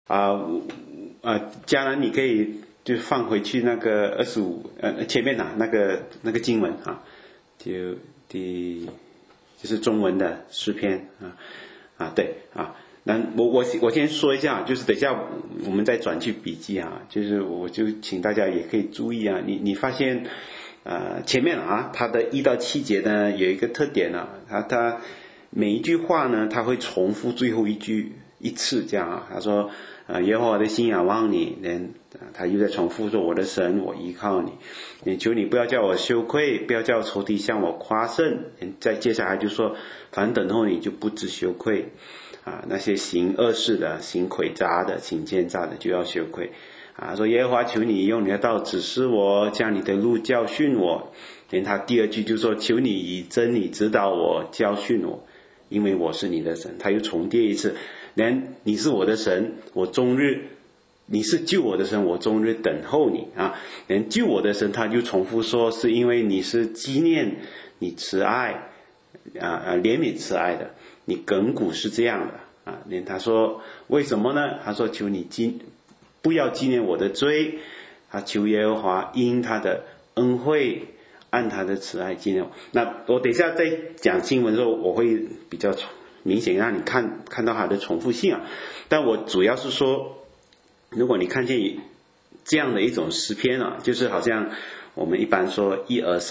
嘉兰你可以就放回去那个25前面那个经文啊，就是中文的诗篇对啊。那我先说一下，就是等一下我们再转去笔记就是我就请大家也可以注意你发现前面它的1到7节呢有一个特点它每一句话呢它会重复最后一次这样他说耶和华的心仰望你，他又在重复说我的神我依靠你，求你不要叫我羞愧，不要叫仇敌向我夸胜，再接下来就说凡等候你就不知羞愧那些行恶事的行诡诈的行奸诈的就要羞愧说耶和华求你用你的道指示我，将你的路教训我，连他第2句就说求你以真理指导我教训我，因为我是你的神。他又重叠一次，你是我的神，我终日你是救我的神，我终日等候你救我的神他就重复说是因为你是纪念你慈爱怜悯慈爱的，你亘古是这样的他说为什么呢？他说求你不要纪念我的罪，求耶和华因他的恩惠按他的慈爱纪念我。那我等一下在讲经文的时候我会比较明显让你看到它的重复性但我主要是说，如果你看见这样的一种诗篇就是好像我们一般说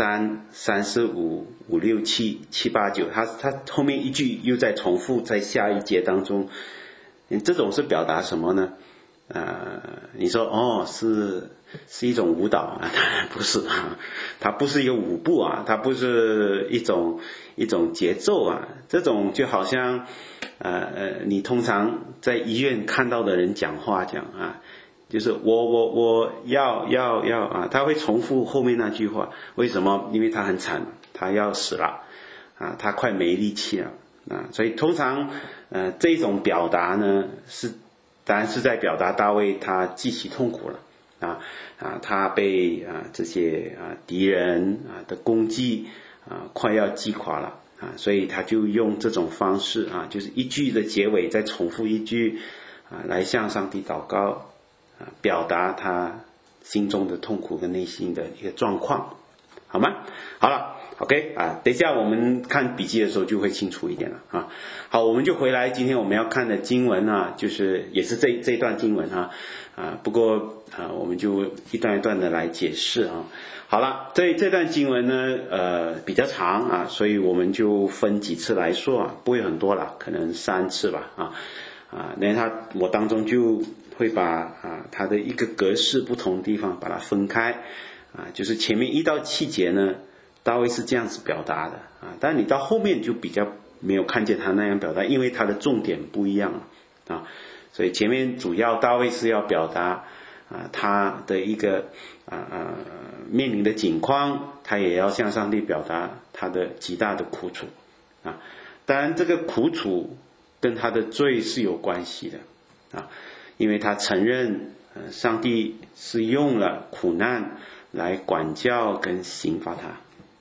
1、2、3、3、4、5、5、6、7、7、8、9，它后面一句又在重复在下一节当中，这种是表达什么呢？你说是一种舞蹈当然不是它不是一个舞步它不是一种节奏这种就好像你通常在医院看到的人讲话讲就是我要他会重复后面那句话，为什么？因为他很惨，他要死了他快没力气了所以通常这种表达呢当然是在表达大卫他极其痛苦了他被这些敌人的攻击快要击垮了所以他就用这种方式就是一句的结尾再重复一句来向上帝祷告表达他心中的痛苦跟内心的一个状况，好吗？好了 OK 等一下我们看笔记的时候就会清楚一点了好，我们就回来今天我们要看的经文就是也是这一段经文不过我们就一段一段的来解释好了，这段经文呢比较长所以我们就分几次来说不会很多了，可能3次吧我当中就会把它的一个格式不同的地方把它分开就是前面1到7节呢大卫是这样子表达的但你到后面就比较没有看见他那样表达，因为他的重点不一样所以前面主要大卫是要表达他的一个面临的境况，他也要向上帝表达他的极大的苦楚当然这个苦楚跟他的罪是有关系的因为他承认上帝是用了苦难来管教跟刑罚他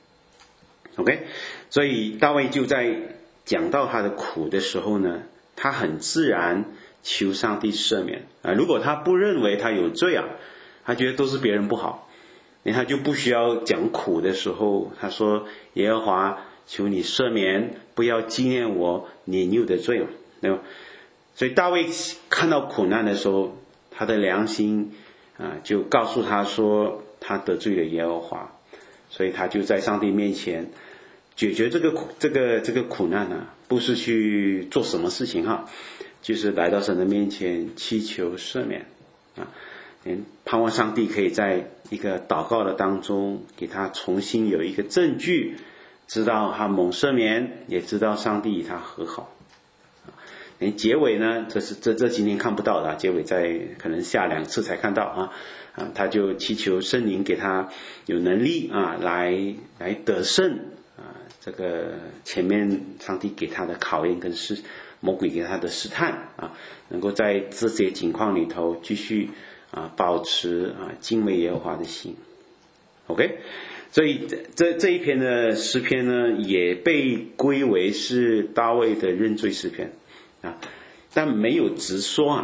OK， 所以大卫就在讲到他的苦的时候呢，他很自然求上帝赦免如果他不认为他有罪他觉得都是别人不好，他就不需要讲苦的时候他说耶和华求你赦免，不要纪念我年幼的罪对吧？所以大卫看到苦难的时候，他的良心就告诉他说他得罪了耶和华，所以他就在上帝面前解决这个苦难不是去做什么事情就是来到神的面前祈求赦免盼望上帝可以在一个祷告的当中给他重新有一个证据，知道他蒙赦免，也知道上帝与他和好结尾呢，这今天看不到的结尾在可能下2次才看到他就祈求圣灵给他有能力来得胜这个前面上帝给他的考验跟魔鬼给他的试探能够在这些情况里头继续保持敬畏耶和华的心 OK， 所以这一篇的诗篇呢也被归为是大卫的认罪诗篇但没有直说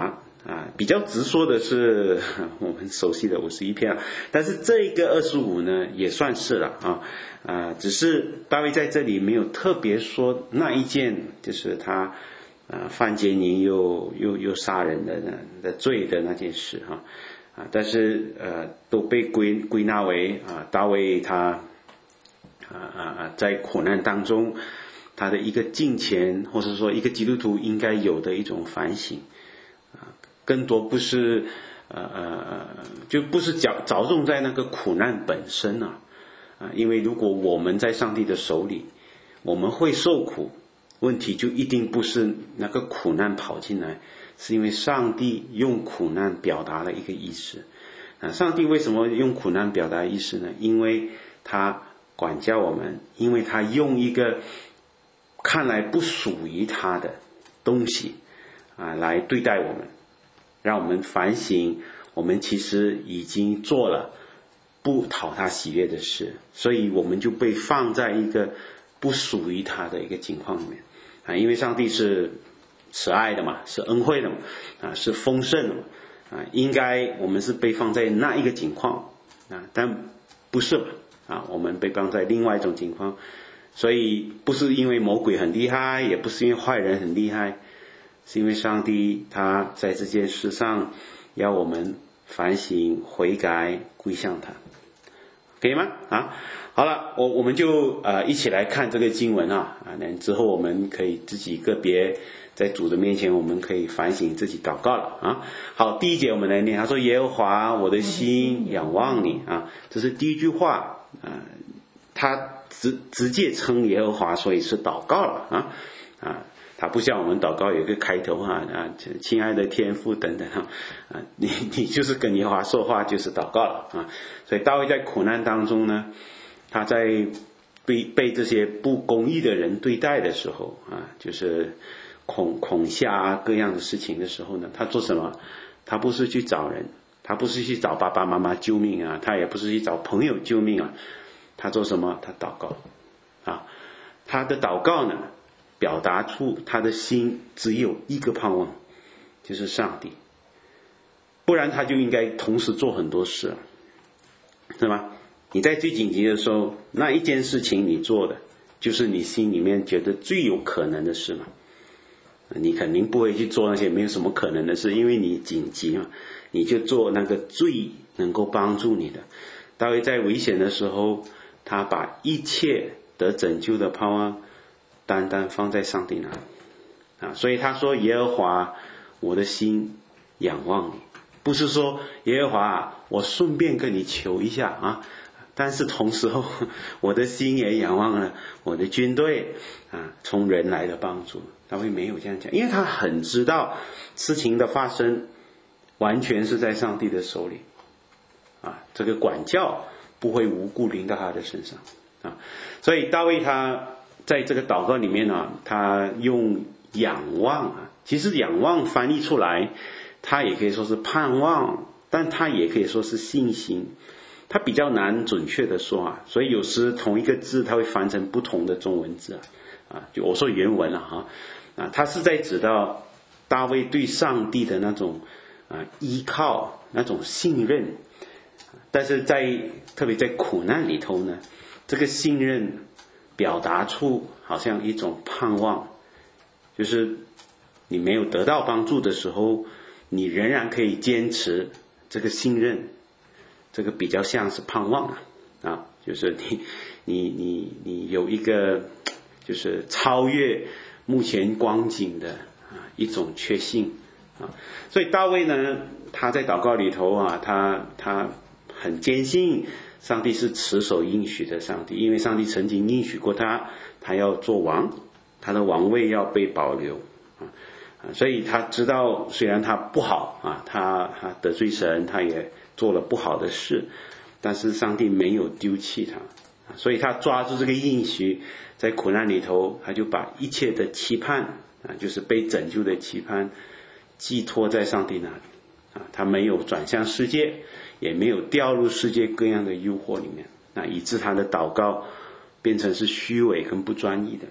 比较直说的是我们熟悉的51篇但是这个25呢也算是了只是大卫在这里没有特别说那一件就是他犯奸淫又杀人的罪的那件事但是都被归纳为大卫他在苦难当中他的一个敬虔，或是说一个基督徒应该有的一种反省更多不是就不是着重在那个苦难本身因为如果我们在上帝的手里我们会受苦，问题就一定不是那个苦难跑进来，是因为上帝用苦难表达了一个意思上帝为什么用苦难表达意思呢？因为他管教我们，因为他用一个看来不属于他的东西来对待我们，让我们反省我们其实已经做了不讨他喜悦的事，所以我们就被放在一个不属于他的一个情况里面因为上帝是慈爱的嘛，是恩惠的嘛是丰盛的嘛应该我们是被放在那一个情况但不是嘛我们被放在另外一种情况，所以不是因为魔鬼很厉害，也不是因为坏人很厉害，是因为上帝他在这件事上要我们反省悔改归向他，可以吗？好了，我们就一起来看这个经文之后我们可以自己个别在主的面前我们可以反省自己祷告了好，第一节我们来念，他说耶和华我的心仰望你这是第一句话他直接称耶和华，所以是祷告了他不像我们祷告有一个开头亲爱的天父等等你就是跟耶和华说话就是祷告了所以大卫在苦难当中呢，他在被这些不公义的人对待的时候就是恐吓各样的事情的时候呢，他做什么？他不是去找人，他不是去找爸爸妈妈救命他也不是去找朋友救命他做什么？他祷告他的祷告呢表达出他的心只有一个盼望，就是上帝，不然他就应该同时做很多事是吧？你在最紧急的时候，那一件事情你做的就是你心里面觉得最有可能的事嘛，你肯定不会去做那些没有什么可能的事，因为你紧急嘛，你就做那个最能够帮助你的。大卫在危险的时候，他把一切得拯救的盼望单单放在上帝那里所以他说耶和华我的心仰望你，不是说耶和华我顺便跟你求一下但是同时候我的心也仰望了我的军队从人来的帮助。大卫没有这样讲，因为他很知道事情的发生完全是在上帝的手里这个管教不会无故临到他的身上所以大卫他在这个祷告里面他用仰望其实仰望翻译出来他也可以说是盼望，但他也可以说是信心，他比较难准确的说所以有时同一个字他会翻成不同的中文字就我说原文他是在指到大卫对上帝的那种依靠，那种信任，但是特别在苦难里头呢，这个信任表达出好像一种盼望，就是你没有得到帮助的时候，你仍然可以坚持这个信任，这个比较像是盼望就是你有一个就是超越目前光景的一种确信所以大卫呢，他在祷告里头他很坚信上帝是持守应许的上帝，因为上帝曾经应许过他要做王，他的王位要被保留所以他知道虽然他不好他得罪神，他也做了不好的事，但是上帝没有丢弃他所以他抓住这个应许，在苦难里头他就把一切的期盼就是被拯救的期盼寄托在上帝那里他没有转向世界，也没有掉入世界各样的诱惑里面以致他的祷告变成是虚伪跟不专一的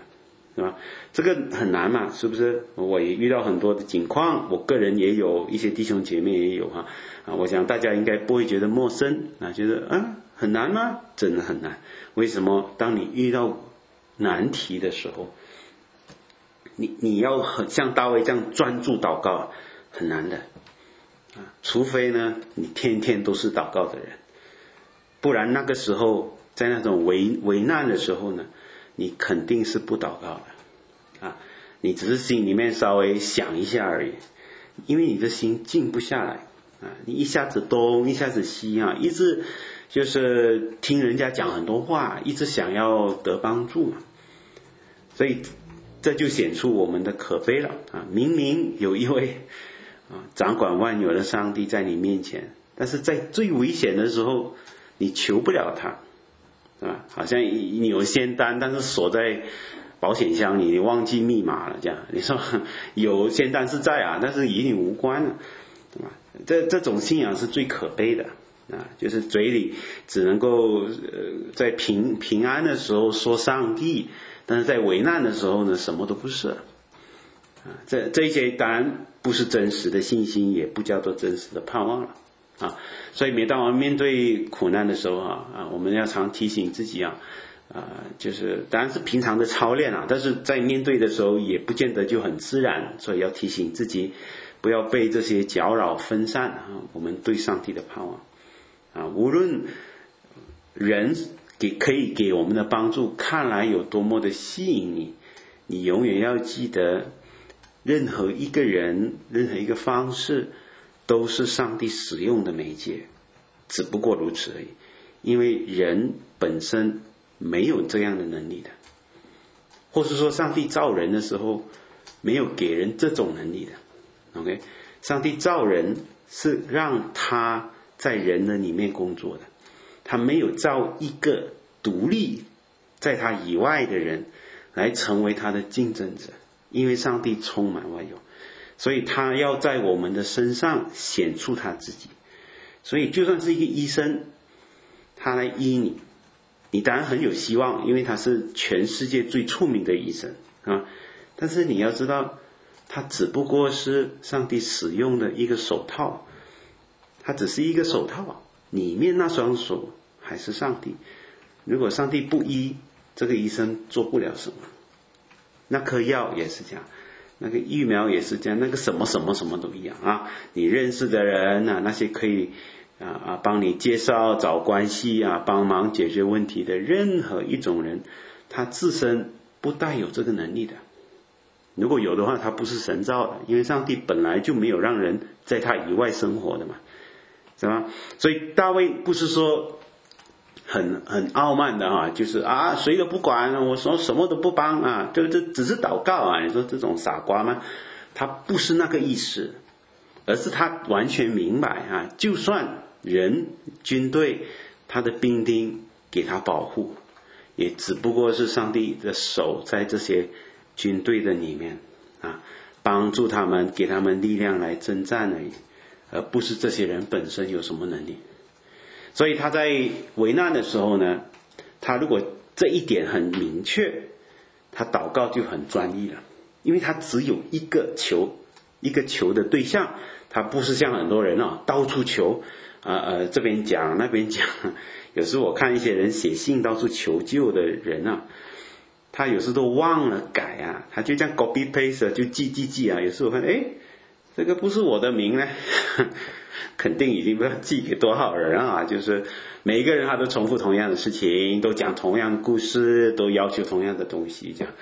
是吧？这个很难嘛，是不是？我也遇到很多的情况，我个人也有，一些弟兄姐妹也有我想大家应该不会觉得陌生觉得很难吗？真的很难。为什么？当你遇到难题的时候，你要很像大卫这样专注祷告，很难的除非呢你天天都是祷告的人，不然那个时候在那种危难的时候呢，你肯定是不祷告的你只是心里面稍微想一下而已，因为你的心静不下来你一下子东一下子西一直就是听人家讲很多话，一直想要得帮助嘛，所以这就显出我们的可悲了明明有一位掌管万有的上帝在你面前，但是在最危险的时候你求不了他好像你有仙丹，但是锁在保险箱里，你忘记密码了，这样你说有仙丹是在但是与你无关了，对吧？这种信仰是最可悲的就是嘴里只能够在平安的时候说上帝，但是在危难的时候呢，什么都不是这些当然不是真实的信心，也不叫做真实的盼望了所以每当我们面对苦难的时候我们要常提醒自己就是当然是平常的操练但是在面对的时候也不见得就很自然，所以要提醒自己不要被这些搅扰分散我们对上帝的盼望无论人可以给我们的帮助看来有多么的吸引你，你永远要记得任何一个人任何一个方式都是上帝使用的媒介，只不过如此而已，因为人本身没有这样的能力的，或是说上帝造人的时候没有给人这种能力的 OK， 上帝造人是让他在人的里面工作的，他没有造一个独立在他以外的人来成为他的竞争者，因为上帝充满万有，所以他要在我们的身上显出他自己。所以就算是一个医生，他来医你，你当然很有希望，因为他是全世界最出名的医生但是你要知道，他只不过是上帝使用的一个手套，他只是一个手套，里面那双手还是上帝。如果上帝不医，这个医生做不了什么。那颗药也是这样，那个疫苗也是这样，那个什么什么什么都一样你认识的人那些可以帮你介绍找关系帮忙解决问题的任何一种人，他自身不带有这个能力的。如果有的话，他不是神造的，因为上帝本来就没有让人在他以外生活的嘛，是吧？所以大卫不是说很傲慢的就是谁都不管，我说什么都不帮这只是祷告你说这种傻瓜吗？他不是那个意思，而是他完全明白就算人军队他的兵丁给他保护，也只不过是上帝的手在这些军队的里面帮助他们，给他们力量来征战而已，而不是这些人本身有什么能力。所以他在危难的时候呢，他如果这一点很明确，他祷告就很专一了，因为他只有一个球的对象，他不是像很多人到处求这边讲那边讲。有时候我看一些人写信到处求救的人他有时都忘了改他就这样 copy paste 就记有时候我看这个不是我的名呢肯定已经不知道寄给多少人就是每一个人他都重复同样的事情，都讲同样的故事，都要求同样的东西，这样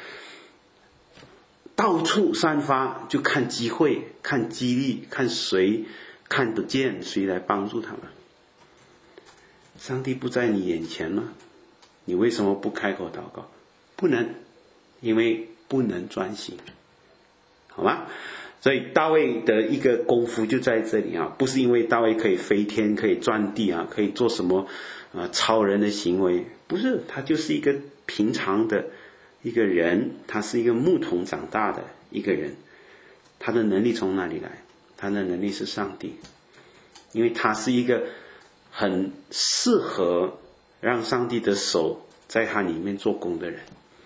到处散发，就看机会看激励，看谁看得见谁来帮助他们。上帝不在你眼前吗？你为什么不开口祷告？不能，因为不能专心，好吗？所以大卫的一个功夫就在这里不是因为大卫可以飞天，可以钻地可以做什么超人的行为，不是，他就是一个平常的一个人，他是一个牧童长大的一个人。他的能力从哪里来？他的能力是上帝，因为他是一个很适合让上帝的手在他里面做工的人，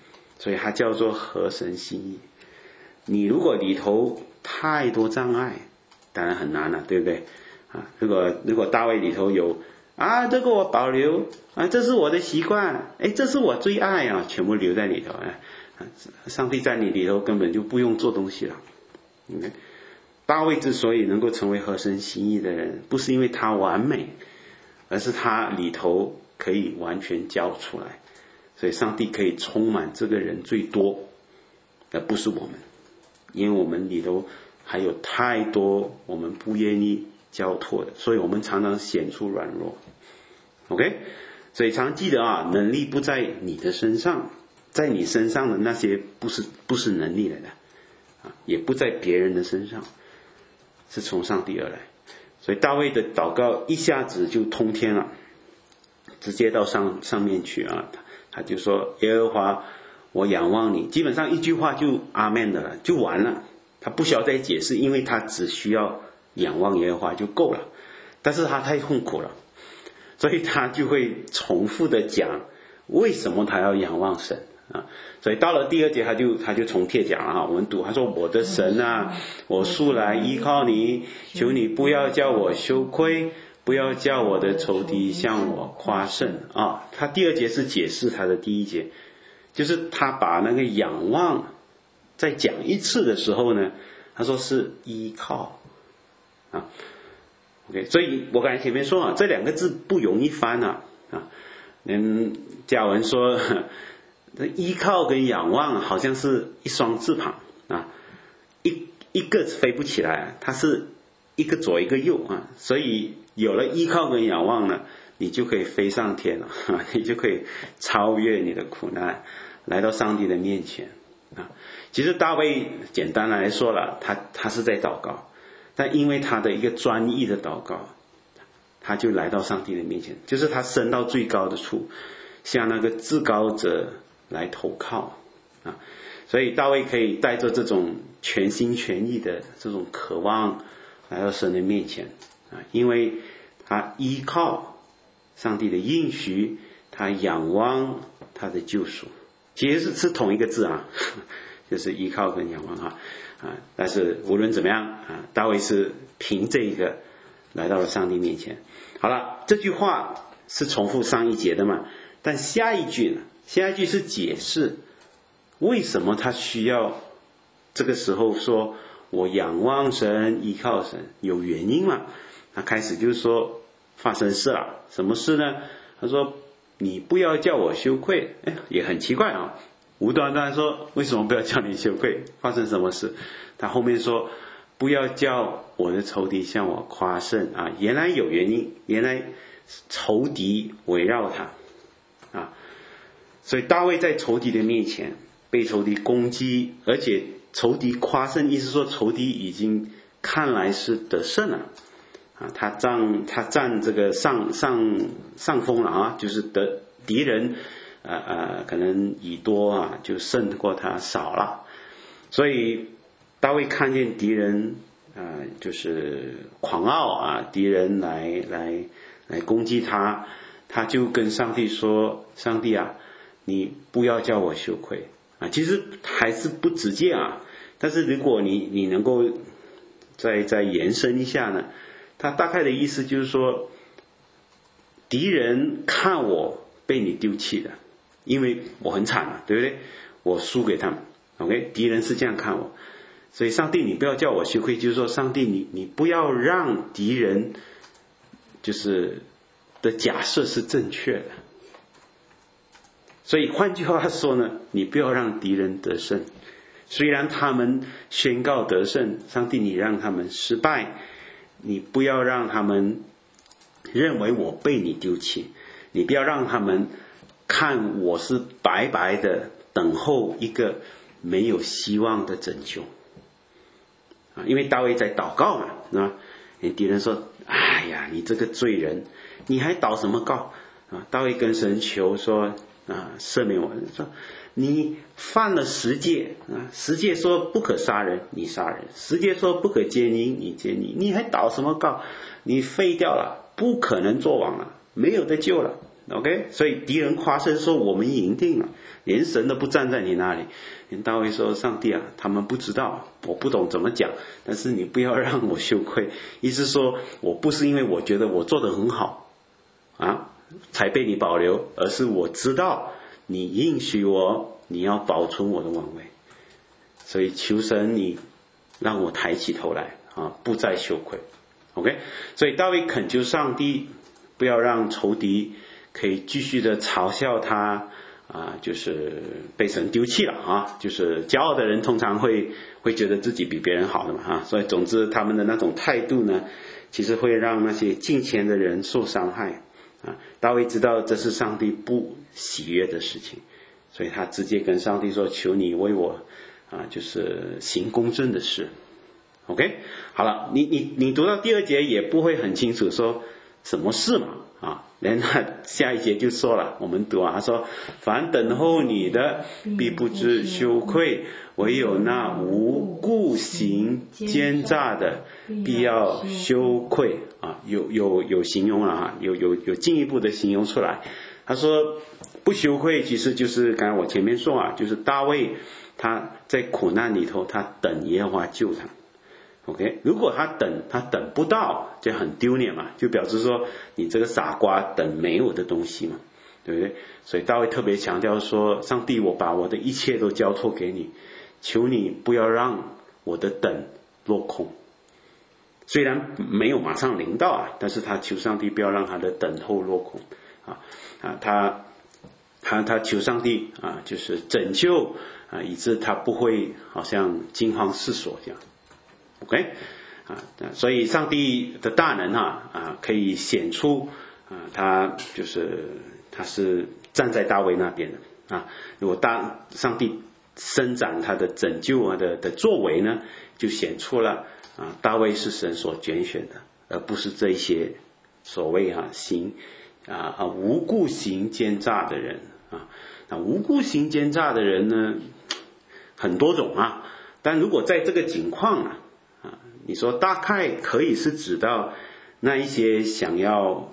所以它叫做合神心意。你如果里头太多障碍，当然很难了，对不对啊？如果大卫里头有这个我保留这是我的习惯，这是我最爱全部留在里头上帝在你里头根本就不用做东西了。大卫之所以能够成为合神心意的人，不是因为他完美，而是他里头可以完全交出来，所以上帝可以充满这个人最多，而不是我们，因为我们里头还有太多我们不愿意交托的，所以我们常常显出软弱。OK， 所以常记得能力不在你的身上，在你身上的那些不是能力来的也不在别人的身上，是从上帝而来。所以大卫的祷告一下子就通天了，直接到上面去他就说耶和华我仰望你，基本上一句话就阿们的了，就完了，他不需要再解释，因为他只需要仰望耶和华就够了。但是他太痛苦了，所以他就会重复的讲为什么他要仰望神所以到了第二节他就重帖讲了我们读，他说我的神我素来依靠你，求你不要叫我羞愧，不要叫我的仇敌向我夸胜他第二节是解释他的第一节，就是他把那个仰望再讲一次的时候呢，他说是依靠OK， 所以我刚才前面说这两个字不容易翻嘉文说依靠跟仰望好像是一双翅膀一个飞不起来，它是一个左一个右所以有了依靠跟仰望呢，你就可以飞上天了你就可以超越你的苦难，来到上帝的面前其实大卫简单来说了，他是在祷告，但因为他的一个专一的祷告，他就来到上帝的面前，就是他升到最高的处，向那个至高者来投靠所以大卫可以带着这种全心全意的这种渴望来到神的面前因为他依靠上帝的应许，他仰望他的救赎，其实是同一个字就是依靠跟仰望但是无论怎么样大卫是凭这一个来到了上帝面前。好了，这句话是重复上一节的嘛，但下一句是解释为什么他需要这个时候说我仰望神依靠神，有原因嘛。他开始就是说发生事了，什么事呢？他说你不要叫我羞愧，也很奇怪无端端说为什么不要叫你羞愧，发生什么事？他后面说不要叫我的仇敌向我夸胜原来有原因，原来仇敌围绕他所以大卫在仇敌的面前被仇敌攻击，而且仇敌夸胜，意思说仇敌已经看来是得胜了他占这个上风了就是敌人可能以多就胜过他少了，所以大卫看见敌人就是狂傲敌人来攻击他，他就跟上帝说上帝你不要叫我羞愧其实还是不直接但是如果你能够再延伸一下呢，他大概的意思就是说敌人看我被你丢弃了，因为我很惨对不对？我输给他们 OK， 敌人是这样看我，所以上帝你不要叫我羞愧，就是说上帝你不要让敌人就是的假设是正确的，所以换句话说呢，你不要让敌人得胜，虽然他们宣告得胜，上帝你让他们失败，你不要让他们认为我被你丢弃，你不要让他们看我是白白的等候一个没有希望的拯救因为大卫在祷告嘛，是吧？敌人说哎呀你这个罪人，你还祷什么告大卫跟神求说赦免我，说你犯了10诫10诫说不可杀人你杀人，10诫说不可奸淫你奸淫，你还祷什么告？你废掉了，不可能做王了，没有得救了 OK， 所以敌人夸胜说我们赢定了，连神都不站在你那里。大卫说上帝啊，他们不知道，我不懂怎么讲，但是你不要让我羞愧。意思说我不是因为我觉得我做得很好才被你保留，而是我知道你应许我你要保存我的王位，所以求神你让我抬起头来不再羞愧。 OK， 所以大卫恳求上帝不要让仇敌可以继续的嘲笑他就是被神丢弃了就是骄傲的人通常会觉得自己比别人好的嘛所以总之他们的那种态度呢，其实会让那些敬虔的人受伤害大卫知道这是上帝不喜悦的事情，所以他直接跟上帝说，求你为我就是行公正的事。 OK， 好了，你读到第2节也不会很清楚说什么事嘛然后下一节就说了，我们读他说，凡等候你的必不知羞愧，唯有那无故行奸诈的必要羞愧有形容了有进一步的形容出来。他说不羞愧其实就是刚才我前面说就是大卫他在苦难里头他等耶和华救他。OK， 如果他等不到，就很丢脸嘛，就表示说你这个傻瓜等没有的东西嘛，对不对？所以大卫特别强调说，上帝，我把我的一切都交托给你，求你不要让我的等落空。虽然没有马上临到但是他求上帝不要让他的等候落空他求上帝就是拯救以致他不会好像惊慌失措这样。OK， 所以上帝的大能可以显出他是站在大卫那边的如果上帝伸展他的拯救的作为呢，就显出了大卫是神所拣选的，而不是这些所谓无故行奸诈的人无故行奸诈的人呢很多种但如果在这个情况你说大概可以是指到那一些想要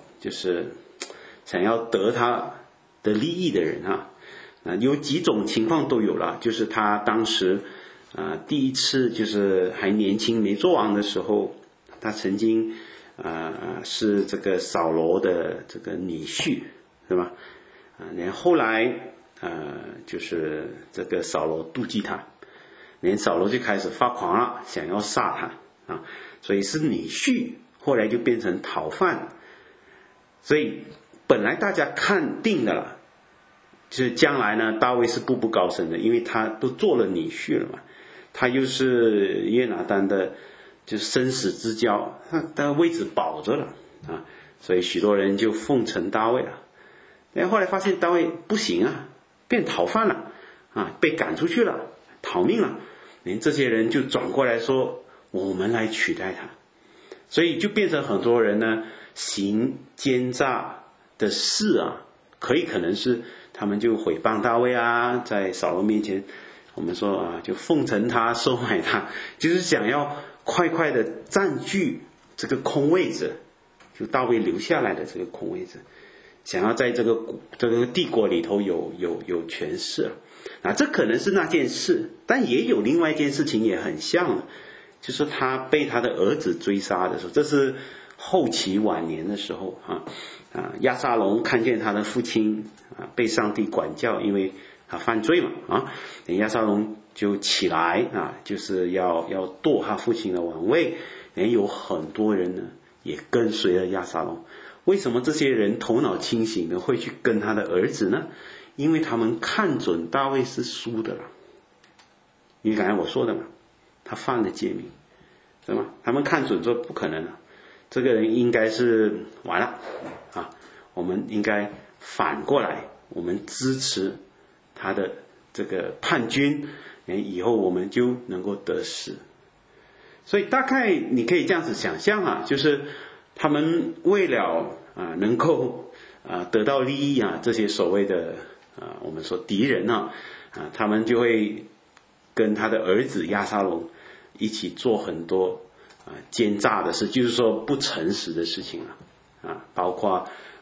得他的利益的人有几种情况都有了，就是他当时第一次就是还年轻没做王的时候，他曾经是这个扫罗的这个女婿，是吧？然后后来就是这个扫罗妒忌他，连扫罗就开始发狂了，想要杀他所以是女婿，后来就变成讨饭。所以本来大家看定的了，就是将来呢大卫是步步高升的，因为他都做了女婿了嘛，他又是约拿单的就是生死之交，他的位置保着了所以许多人就奉承大卫了。但后来发现大卫不行变讨饭了被赶出去了，逃命了，连这些人就转过来说我们来取代他，所以就变成很多人呢行奸诈的事可能是他们就诽谤大卫在扫罗面前我们说就奉承他收买他，就是想要快快的占据这个空位置，就大卫留下来的这个空位置，想要在这个帝国里头有权势这可能是那件事。但也有另外一件事情也很像的，就是他被他的儿子追杀的时候，这是后期晚年的时候押沙龙看见他的父亲被上帝管教，因为他犯罪嘛押沙龙就起来就是要夺他父亲的王位，有很多人呢也跟随了押沙龙。为什么这些人头脑清醒的会去跟他的儿子呢？因为他们看准大卫是输的了，因为刚才我说的嘛，他犯了诫命，对吗？他们看准说不可能这个人应该是完了我们应该反过来，我们支持他的这个叛军，以后我们就能够得势。所以大概你可以这样子想象就是他们为了能够得到利益这些所谓的我们说敌人他们就会跟他的儿子押沙龙一起做很多奸诈的事，就是说不诚实的事情包括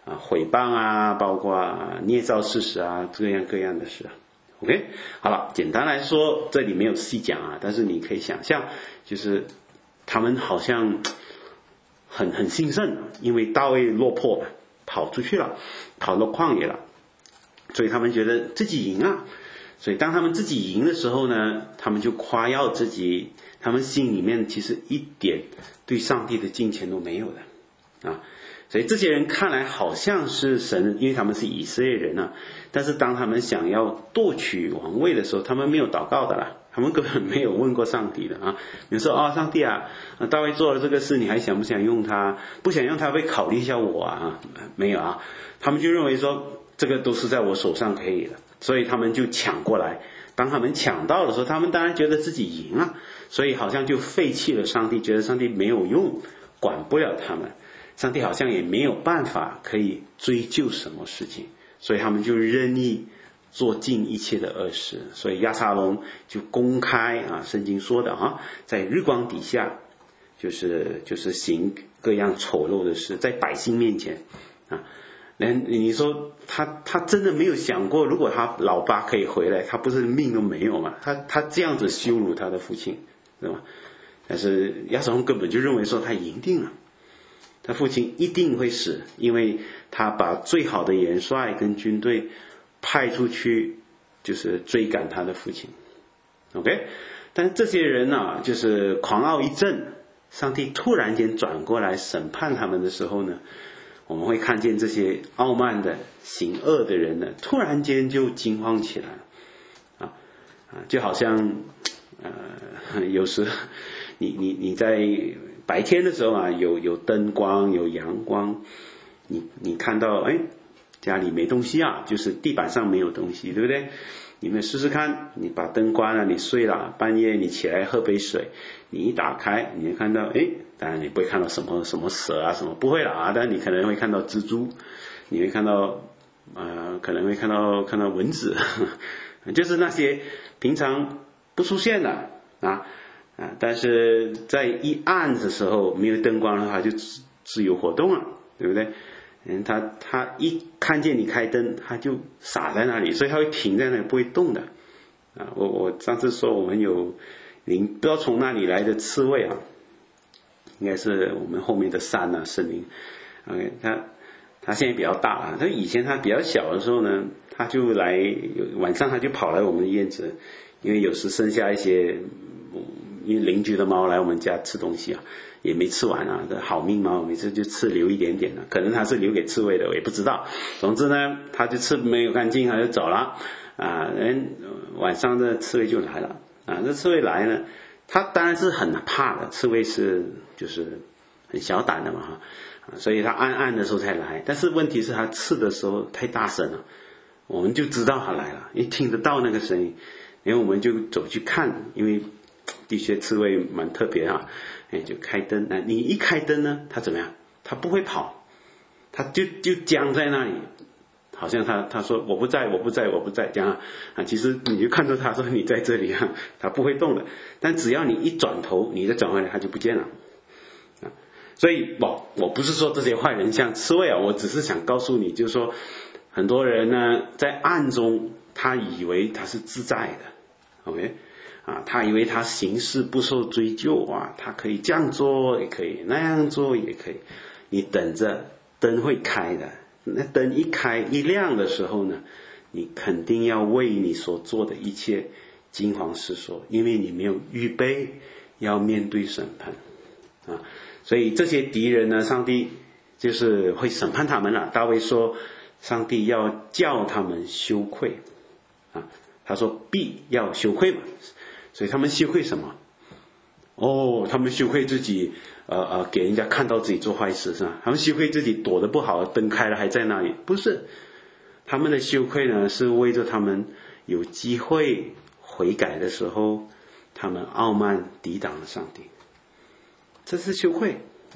毁谤啊，包括捏造事实啊，各样的事啊。OK， 好了，简单来说，这里没有细讲啊，但是你可以想象，就是他们好像很兴盛，因为大卫落魄了，跑出去了，跑到旷野了，所以他们觉得自己赢啊。所以当他们自己赢的时候呢，他们就夸耀自己，他们心里面其实一点对上帝的敬虔都没有的啊。所以这些人看来好像是神，因为他们是以色列人啊，但是当他们想要夺取王位的时候，他们没有祷告的啦，他们根本没有问过上帝的啊。比如说上帝啊，大卫做了这个事，你还想不想用他？不想用他会考虑一下我啊？没有啊，他们就认为说这个都是在我手上可以的，所以他们就抢过来。当他们抢到的时候，他们当然觉得自己赢了，所以好像就废弃了上帝，觉得上帝没有用，管不了他们。上帝好像也没有办法可以追究什么事情，所以他们就任意做尽一切的恶事。所以押沙龙就公开圣经说的在日光底下就是行各样丑陋的事，在百姓面前你说他真的没有想过，如果他老爸可以回来，他不是命都没有吗？他这样子羞辱他的父亲，对吧？但是押沙龙根本就认为说他赢定了，他父亲一定会死，因为他把最好的元帅跟军队派出去，就是追赶他的父亲。OK， 但这些人就是狂傲一阵，上帝突然间转过来审判他们的时候呢，我们会看见这些傲慢的行恶的人呢，突然间就惊慌起来就好像有时你在白天的时候有灯光有阳光，你看到家里没东西就是地板上没有东西，对不对？你们试试看，你把灯关了，你睡了，半夜你起来喝杯水，你一打开，你会看到当然你不会看到什么蛇什么不会了但你可能会看到蜘蛛，你会看到可能会看到蚊子就是那些平常不出现的但是在一暗的时候，没有灯光的话就自由活动了，对不对？他一看见你开灯，他就傻在那里，所以他会停在那里不会动的我上次说我们有不知道从哪里来的刺猬应该是我们后面的山森林OK， 他现在比较大他以前他比较小的时候呢，他就来晚上他就跑来我们的院子，因为有时剩下一些因为邻居的猫来我们家吃东西也没吃完好命猫每次就留一点点可能他是留给刺猬的，我也不知道。总之呢，他就吃没有干净，他就走了晚上的刺猬就来了这刺猬来呢，他当然是很怕的，刺猬是就是很小胆的嘛所以他暗的时候才来。但是问题是他刺的时候太大声了，我们就知道他来了，一听得到那个声音，然后我们就走去看，因为的确刺猬蛮特别就开灯你一开灯呢，他怎么样？他不会跑，他就僵在那里，好像他说我不在这样其实你就看到他说你在这里他不会动的。但只要你一转头，你再转回来，他就不见了所以我不是说这些坏人像刺猬我只是想告诉你，就是说很多人呢在暗中他以为他是自在的 OK他以为他行事不受追究他可以这样做也可以，那样做也可以。你等着灯会开的，那灯一开一亮的时候呢，你肯定要为你所做的一切惊慌失措，因为你没有预备要面对审判所以这些敌人呢，上帝就是会审判他们了。大卫说上帝要叫他们羞愧他说必要羞愧嘛。所以他们羞愧什么？他们羞愧自己给人家看到自己做坏事是吧？他们羞愧自己躲得不好，灯开了还在那里，不是。他们的羞愧呢，是为着他们有机会悔改的时候，他们傲慢抵挡了上帝，这是羞愧。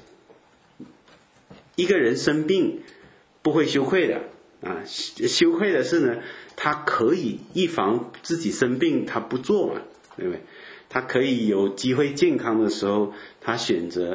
一个人生病不会羞愧的羞愧的是呢，他可以预防自己生病，他不做嘛，对不对？他可以有机会健康的时候，他选择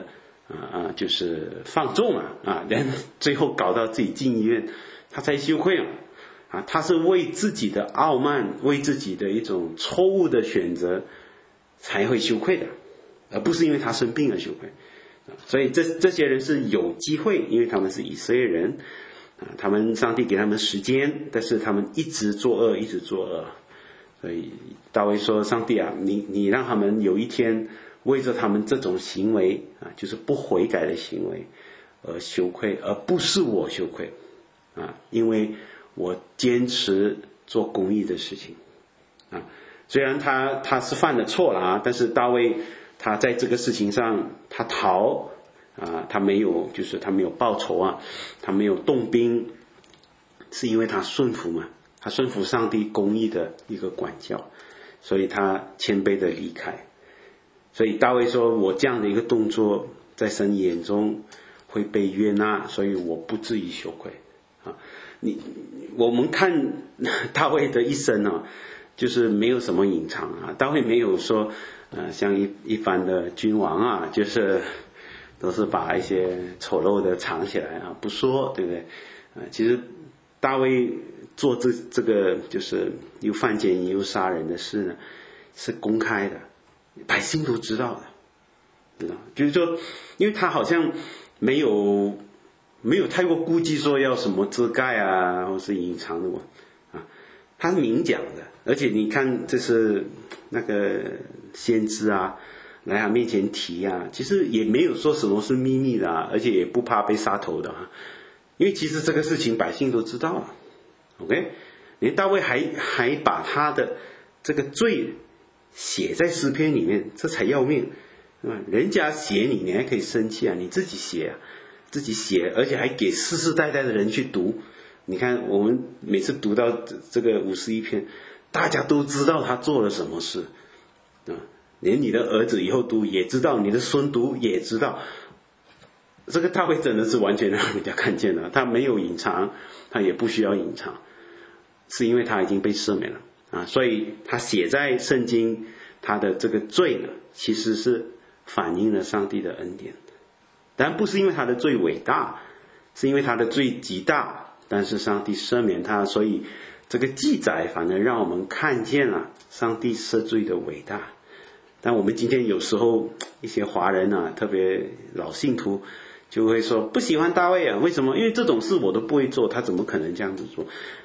就是放纵人最后搞到自己进医院，他才羞愧他是为自己的傲慢，为自己的一种错误的选择才会羞愧的，而不是因为他生病而羞愧。所以这些人是有机会，因为他们是以色列人他们上帝给他们时间，但是他们一直作恶，一直作恶。所以大卫说，上帝你让他们有一天为着他们这种行为就是不悔改的行为而羞愧，而不是我羞愧因为我坚持做公义的事情虽然他是犯了错了但是大卫他在这个事情上他逃他没有报仇他没有动兵，是因为他顺服嘛，他顺服上帝公义的一个管教，所以他谦卑的离开。所以大卫说，我这样的一个动作在神眼中会被悦纳，所以我不至于羞愧我们看大卫的一生就是没有什么隐藏大卫没有说像一般的君王就是都是把一些丑陋的藏起来不说，对不对其实大卫做这个就是又犯奸淫又杀人的事呢，是公开的，百姓都知道的，就是说因为他好像没有太过顾忌说要什么遮盖或是隐藏的他明讲的。而且你看这是那个先知来他面前提其实也没有说什么是秘密的而且也不怕被杀头的因为其实这个事情百姓都知道了。 OK， 连大卫还把他的这个罪写在诗篇里面，这才要命人家写你还可以生气你自己写而且还给世世代代的人去读。你看我们每次读到这个51篇，大家都知道他做了什么事连你的儿子以后读也知道，你的孙读也知道。这个大卫真的是完全让人家看见了，他没有隐藏，他也不需要隐藏，是因为他已经被赦免了所以他写在圣经，他的这个罪呢，其实是反映了上帝的恩典。当然不是因为他的罪伟大，是因为他的罪极大，但是上帝赦免他，所以这个记载反而让我们看见了上帝赦罪的伟大。但我们今天有时候一些华人特别老信徒就会说不喜欢大卫为什么？因为这种事我都不会做，他怎么可能这样子做？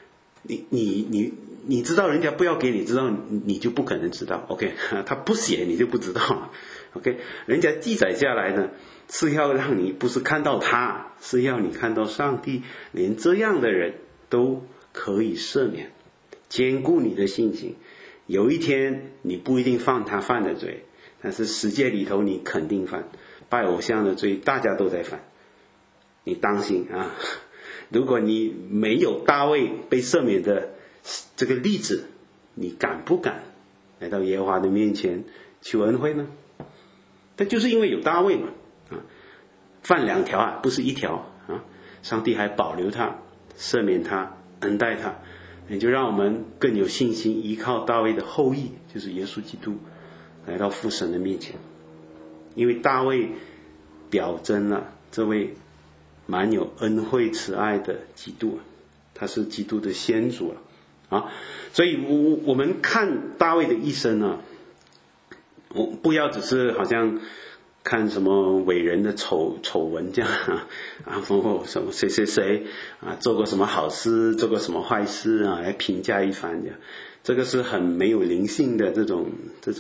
你知道人家不要给你知道，你就不可能知道 OK， 他不写你就不知道 OK， 人家记载下来呢，是要让你不是看到他，是要你看到上帝连这样的人都可以赦免，坚固你的信心。有一天你不一定犯他犯的罪，但是世界里头你肯定犯，拜偶像的罪大家都在犯，你当心如果你没有大卫被赦免的这个例子，你敢不敢来到耶和华的面前求恩惠呢？但就是因为有大卫嘛犯2条不是1条上帝还保留他，赦免他，恩待他，也就让我们更有信心依靠大卫的后裔，就是耶稣基督，来到父神的面前。因为大卫表征了这位满有恩惠慈爱的基督，他是基督的先祖所以我们看大卫的一生我不要只是好像看什么伟人的丑闻这样什么谁做过什么好事，做过什么坏事来评价一番的，这个是很没有灵性的这种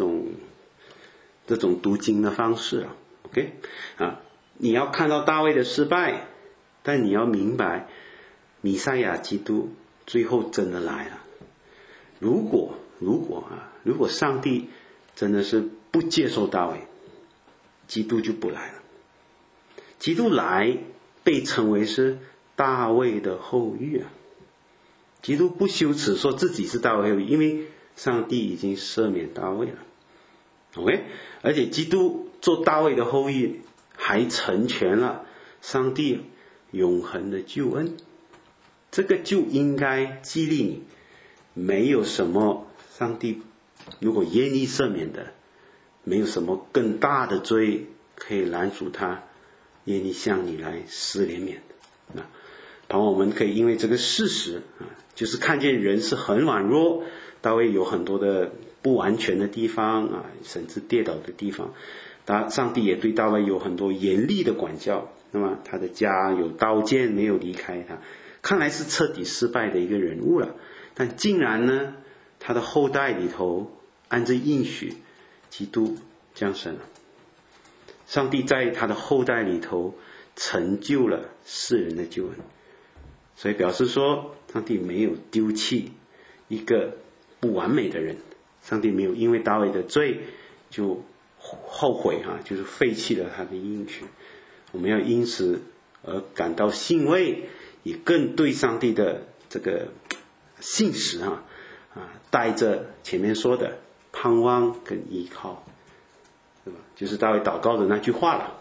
读经的方式OK 你要看到大卫的失败，但你要明白弥赛亚基督最后真的来了。如果上帝真的是不接受大卫，基督就不来了。基督来被称为是大卫的后裔基督不羞耻说自己是大卫后裔，因为上帝已经赦免大卫了 OK， 而且基督做大卫的后裔还成全了上帝永恒的救恩。这个就应该激励你，没有什么上帝如果愿意赦免的，没有什么更大的罪可以拦阻他愿意向你来施怜悯。盼望我们可以因为这个事实就是看见人是很软弱，大卫有很多的不完全的地方甚至跌倒的地方，上帝也对大卫有很多严厉的管教。那么他的家有刀剑没有离开他，看来是彻底失败的一个人物了。但竟然呢，他的后代里头按着应许，基督降生了。上帝在他的后代里头成就了世人的救恩，所以表示说上帝没有丢弃一个不完美的人，上帝没有因为大卫的罪就后悔就是废弃了他的应许。我们要因此而感到欣慰，也更对上帝的这个信实带着前面说的盼望跟依靠，对吧？就是大卫祷告的那句话了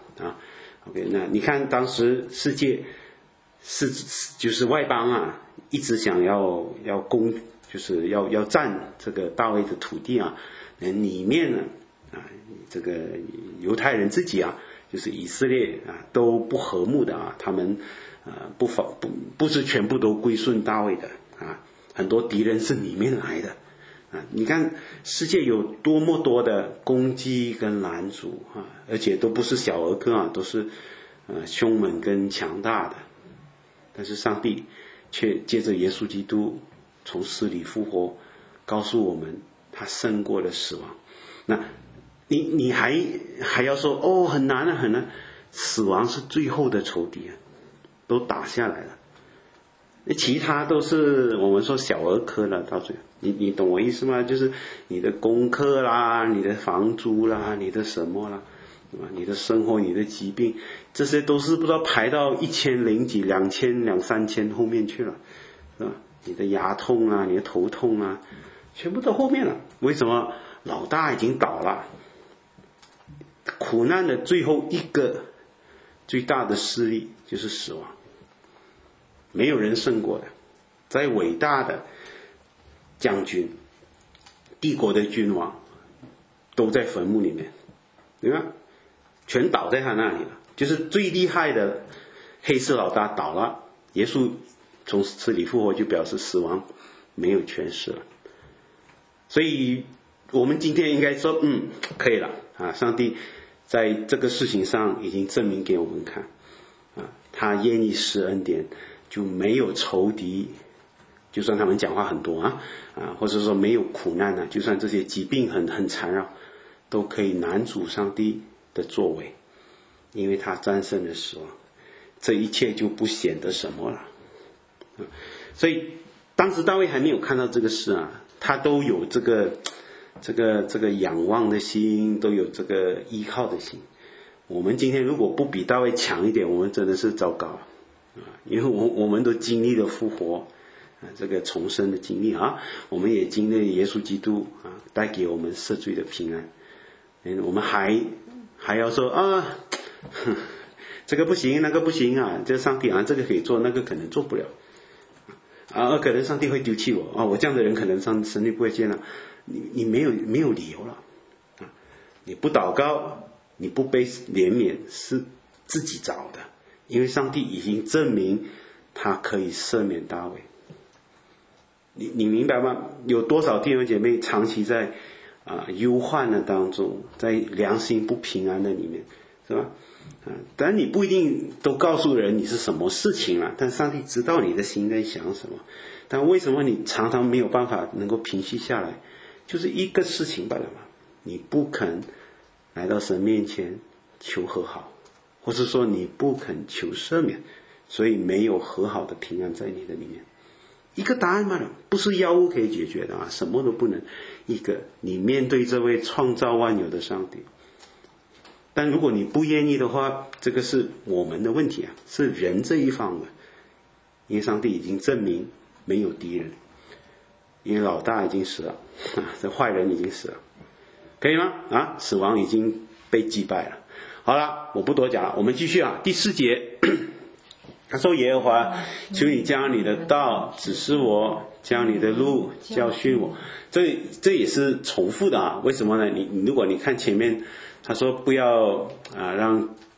OK， 那你看当时世界就是外邦一直想要攻，就是要占这个大卫的土地里面呢这个犹太人自己就是以色列都不和睦的他们不是全部都归顺大卫的很多敌人是里面来的你看世界有多么多的攻击跟拦阻而且都不是小儿科都是凶猛跟强大的。但是上帝却借着耶稣基督从死里复活，告诉我们他胜过了死亡。那你还要说很难很难，死亡是最后的仇敌都打下来了，其他都是我们说小儿科了。到最后你懂我意思吗？就是你的功课啦，你的房租啦，你的什么啦，对吧？你的生活，你的疾病，这些都是不知道排到1000几、2000、3000后面去了，是吧？你的牙痛啊，你的头痛啊，全部到后面了。为什么？老大已经倒了，苦难的最后一个最大的势力就是死亡，没有人胜过的。再伟大的将军、帝国的君王都在坟墓里面，对吧？全倒在他那里了。就是最厉害的黑色老大倒了，耶稣从死里复活，就表示死亡没有权势了。所以我们今天应该说可以了上帝在这个事情上已经证明给我们看他愿意施恩典，就没有仇敌，就算他们讲话很多或者说没有苦难就算这些疾病很缠绕，都可以拦阻上帝的作为，因为他战胜了死亡，这一切就不显得什么了所以当时大卫还没有看到这个事他都有这个仰望的心，都有这个依靠的心。我们今天如果不比大卫强一点，我们真的是糟糕因为我们都经历了复活这个重生的经历我们也经历了耶稣基督带给我们赦罪的平安。我们还要说这个不行那个不行这上帝这个可以做，那个可能做不了可能上帝会丢弃我我这样的人可能神力不会接纳你没有理由了你不祷告，你不被怜悯是自己找的，因为上帝已经证明他可以赦免大卫。你明白吗？有多少弟兄姐妹长期在忧患的当中，在良心不平安的里面，是吧当然你不一定都告诉人你是什么事情了，但上帝知道你的心在想什么。但为什么你常常没有办法能够平息下来？就是一个事情罢了嘛，你不肯来到神面前求和好，或是说你不肯求赦免，所以没有和好的平安在你的里面。一个答案罢了，不是药物可以解决的什么都不能。一个你面对这位创造万有的上帝，但如果你不愿意的话，这个是我们的问题是人这一方的。因为上帝已经证明没有敌人，因为老大已经死了这坏人已经死了，可以吗死亡已经被击败了。好了，我不多讲了，我们继续第4节他说耶和华，求你将你的道指示我，将你的路教训我。这也是重复的为什么呢？你如果你看前面他说不要让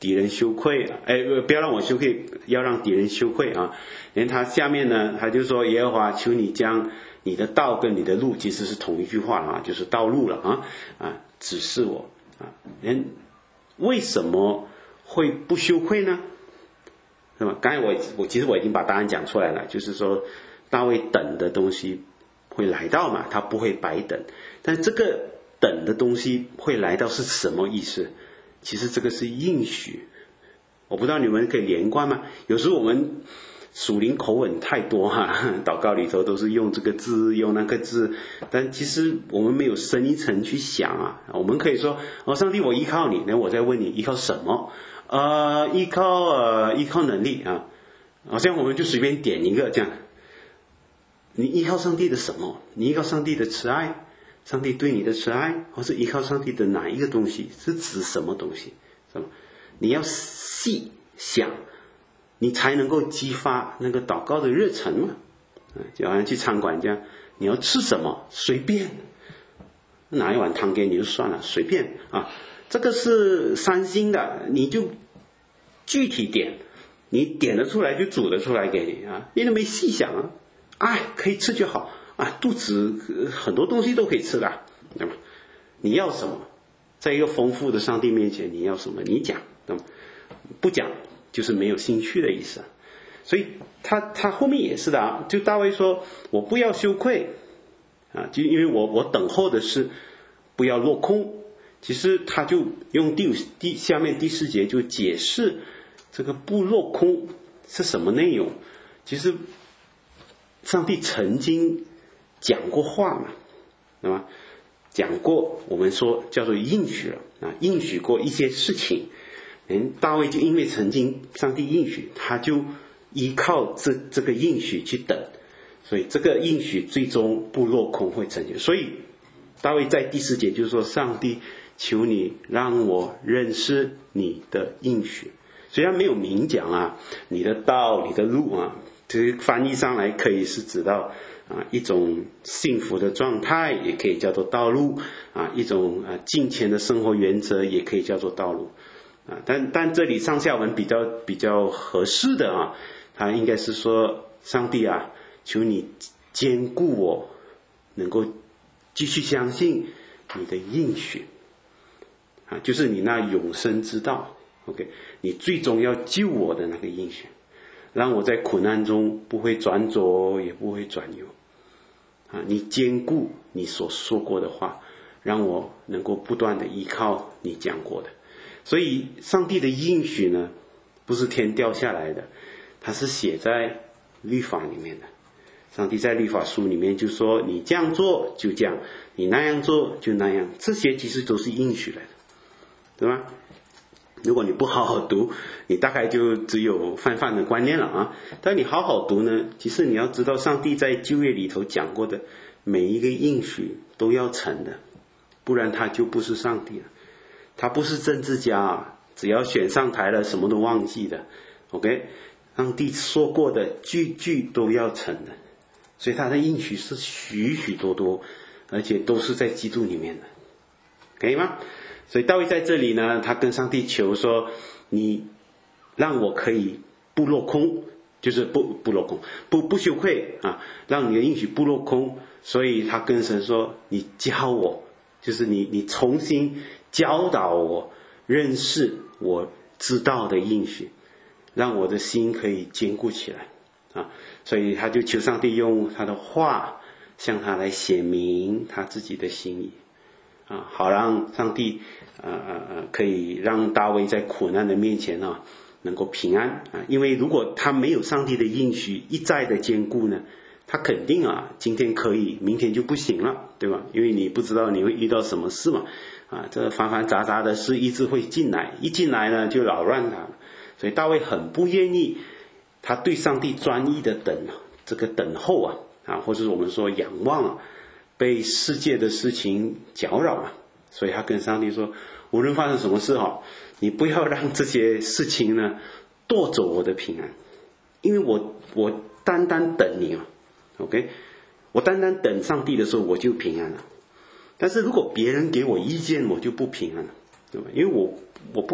敌人羞愧，不要让我羞愧，要让敌人羞愧啊。连他下面呢，他就说耶和华求你将你的道跟你的路，其实是同一句话啊，就是道路了指示我啊。人为什么会不羞愧呢？是吧？刚才我其实我已经把答案讲出来了，就是说大卫等的东西会来到嘛，他不会白等。但这个等的东西会来到是什么意思？其实这个是应许。我不知道你们可以连贯吗？有时候我们属灵口吻太多祷告里头都是用这个字用那个字，但其实我们没有深一层去想我们可以说上帝我依靠你，那我再问你依靠什么？依靠能力好像我们就随便点一个这样。你依靠上帝的什么？你依靠上帝的慈爱，上帝对你的慈爱，或是依靠上帝的哪一个东西？是指什么东西？是吧？你要细想，你才能够激发那个祷告的热忱嘛。就好像去餐馆这样，你要吃什么随便，拿一碗汤给你就算了，随便这个是3星的，你就具体点，你点得出来就煮得出来给你你都没细想可以吃就好肚子很多东西都可以吃的，对吧？你要什么？在一个丰富的上帝面前，你要什么？你讲，对吧？不讲就是没有兴趣的意思。所以他后面也是的就大卫说我不要羞愧就因为我等候的是不要落空。其实他就用下面第4节就解释这个不落空是什么内容。其实上帝曾经讲过话嘛，对吧？讲过我们说叫做应许了应许过一些事情。大卫就因为曾经上帝应许，他就依靠这个应许去等，所以这个应许最终不落空会成就。所以大卫在第4节就是说上帝求你让我认识你的应许。虽然没有明讲你的道你的路这个翻译上来可以是指到一种幸福的状态，也可以叫做道路一种敬虔的生活原则也可以叫做道路但这里上下文比较合适的他应该是说上帝求你坚固我能够继续相信你的应许就是你那永生之道 OK， 你最终要救我的那个应许，让我在苦难中不会转左也不会转右你坚固你所说过的话，让我能够不断的依靠你讲过的。所以上帝的应许呢不是天掉下来的，它是写在律法里面的。上帝在律法书里面就说你这样做就这样，你那样做就那样，这些其实都是应许来的，对吧？如果你不好好读，你大概就只有泛泛的观念了但你好好读呢，其实你要知道上帝在旧约里头讲过的每一个应许都要成的，不然他就不是上帝了。他不是政治家只要选上台了什么都忘记的 OK， 上帝说过的句句都要成的，所以他的应许是许许多多，而且都是在基督里面的，可以吗？所以大卫在这里呢，他跟上帝求说你让我可以不落空，就是不落空，不羞愧让你的应许不落空。所以他跟神说你教我，就是你重新教导我认识我知道的应许，让我的心可以坚固起来所以他就求上帝用他的话向他来写明他自己的心意好让上帝可以让大卫在苦难的面前能够平安因为如果他没有上帝的应许一再的坚固呢，他肯定今天可以明天就不行了，对吧？因为你不知道你会遇到什么事嘛这繁繁杂杂的事一直会进来，一进来呢就扰乱他了。所以大卫很不愿意他对上帝专一的这个等候或者我们说仰望被世界的事情搅扰所以他跟上帝说无论发生什么事你不要让这些事情呢夺走我的平安，因为我单单等你OK， 我单单等上帝的时候我就平安了，但是如果别人给我意见我就不平安了，对吧？因为我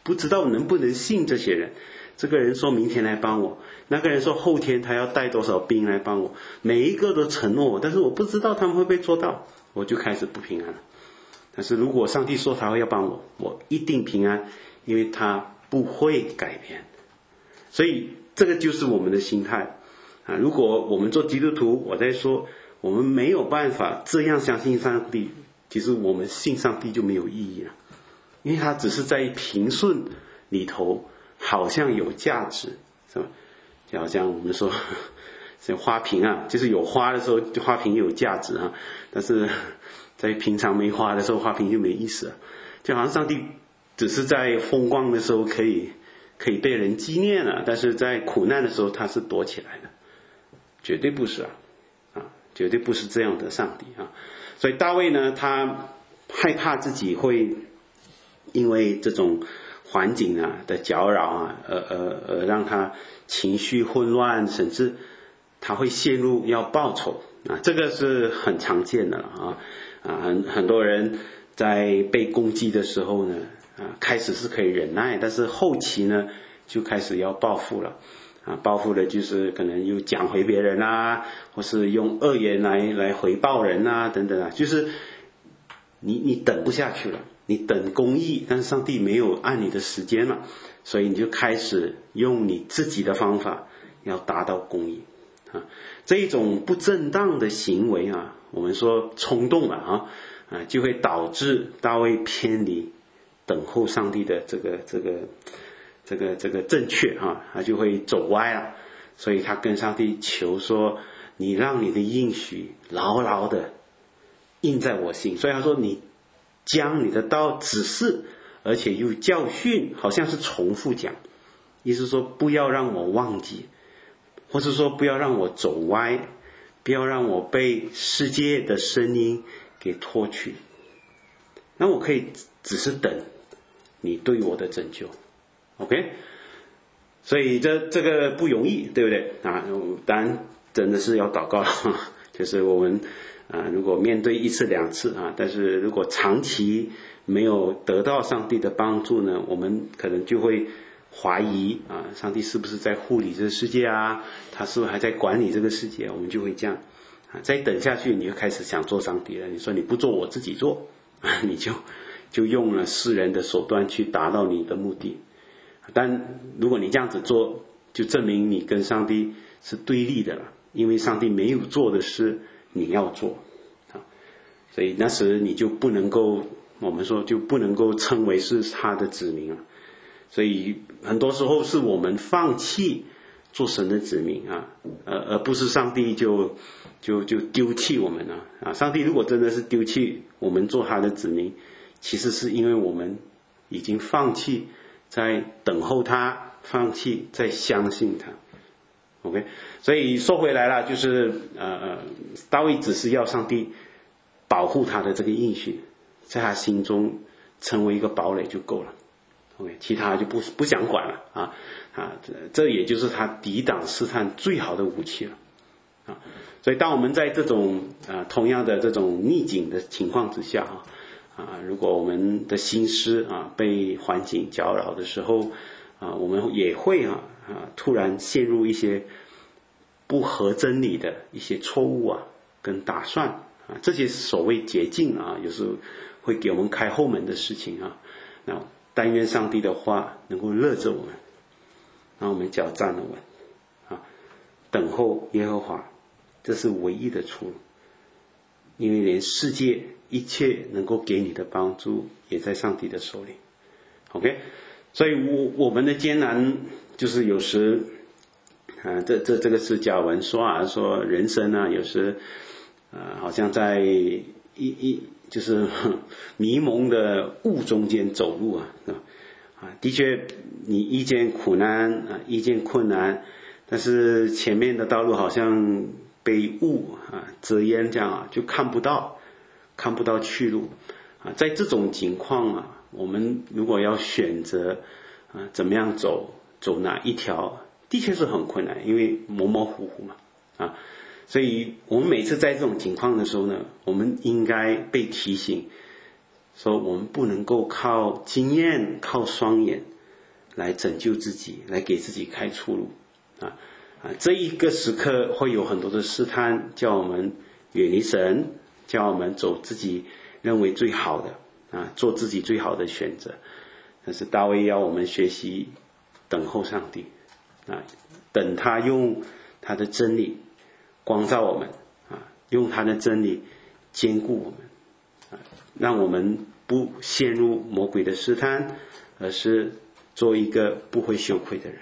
不知道能不能信这些人。这个人说明天来帮我，那个人说后天他要带多少兵来帮我，每一个都承诺我，但是我不知道他们会不会做到，我就开始不平安了。但是如果上帝说他会要帮我，我一定平安，因为他不会改变。所以这个就是我们的心态啊！如果我们做基督徒，我在说我们没有办法这样相信上帝，其实我们信上帝就没有意义了，因为他只是在平顺里头好像有价值，是吧？就好像我们说像花瓶啊，就是有花的时候花瓶有价值啊，但是在平常没花的时候花瓶就没意思了。就好像上帝只是在风光的时候可以被人纪念了，但是在苦难的时候他是躲起来的，绝对不是绝对不是这样的上帝啊！所以大卫呢，他害怕自己会因为这种环境的搅扰而让他情绪混乱，甚至他会陷入要报仇这个是很常见的了很多人在被攻击的时候呢开始是可以忍耐，但是后期呢就开始要报复了报复的就是可能又讲回别人或是用恶言来回报人等等就是你等不下去了，你等公义，但是上帝没有按你的时间了，所以你就开始用你自己的方法要达到公义这一种不正当的行为我们说冲动了就会导致大卫偏离等候上帝的这个正确他就会走歪了，所以他跟上帝求说，你让你的应许牢牢的印在我心。所以他说你将你的道指示，而且又教训，好像是重复讲，意思说不要让我忘记，或是说不要让我走歪，不要让我被世界的声音给拖去。那我可以只是等你对我的拯救 OK， 所以这个不容易，对不对当然真的是要祷告就是我们如果面对一次两次但是如果长期没有得到上帝的帮助呢，我们可能就会怀疑上帝是不是在护理这个世界他是不是还在管理这个世界，我们就会这样再等下去，你就开始想做上帝了，你说你不做我自己做你就用了世人的手段去达到你的目的。但如果你这样子做，就证明你跟上帝是对立的了，因为上帝没有做的事你要做所以那时你就不能够，我们说就不能够称为是他的子民了。所以很多时候是我们放弃做神的子民而不是上帝就丢弃我们了上帝如果真的是丢弃我们做他的子民，其实是因为我们已经放弃在等候他，放弃在相信他 OK。 所以说回来了，就是大卫只是要上帝保护他的这个应许在他心中成为一个堡垒就够了 OK， 其他就不想管了这也就是他抵挡试探最好的武器了所以当我们在这种同样的这种逆境的情况之下如果我们的心思被环境搅扰的时候我们也会突然陷入一些不合真理的一些错误跟打算这些所谓捷径有时候会给我们开后门的事情那但愿上帝的话能够勒着我们，让我们脚站得稳等候耶和华，这是唯一的出路，因为连世界一切能够给你的帮助也在上帝的手里 OK。 所以我们的艰难就是有时这个是甲文说说人生有时好像在就是迷蒙的雾中间走路的确你遇见苦难遇见困难，但是前面的道路好像被雾遮掩，这样就看不到去路在这种情况我们如果要选择怎么样走哪一条，的确是很困难，因为模模糊糊嘛所以我们每次在这种情况的时候呢，我们应该被提醒说我们不能够靠经验靠双眼来拯救自己，来给自己开出路这一个时刻会有很多的试探，叫我们远离神，叫我们走自己认为最好的做自己最好的选择。但是大卫要我们学习等候上帝等他用他的真理光照我们用他的真理坚固我们让我们不陷入魔鬼的试探，而是做一个不会羞愧的人。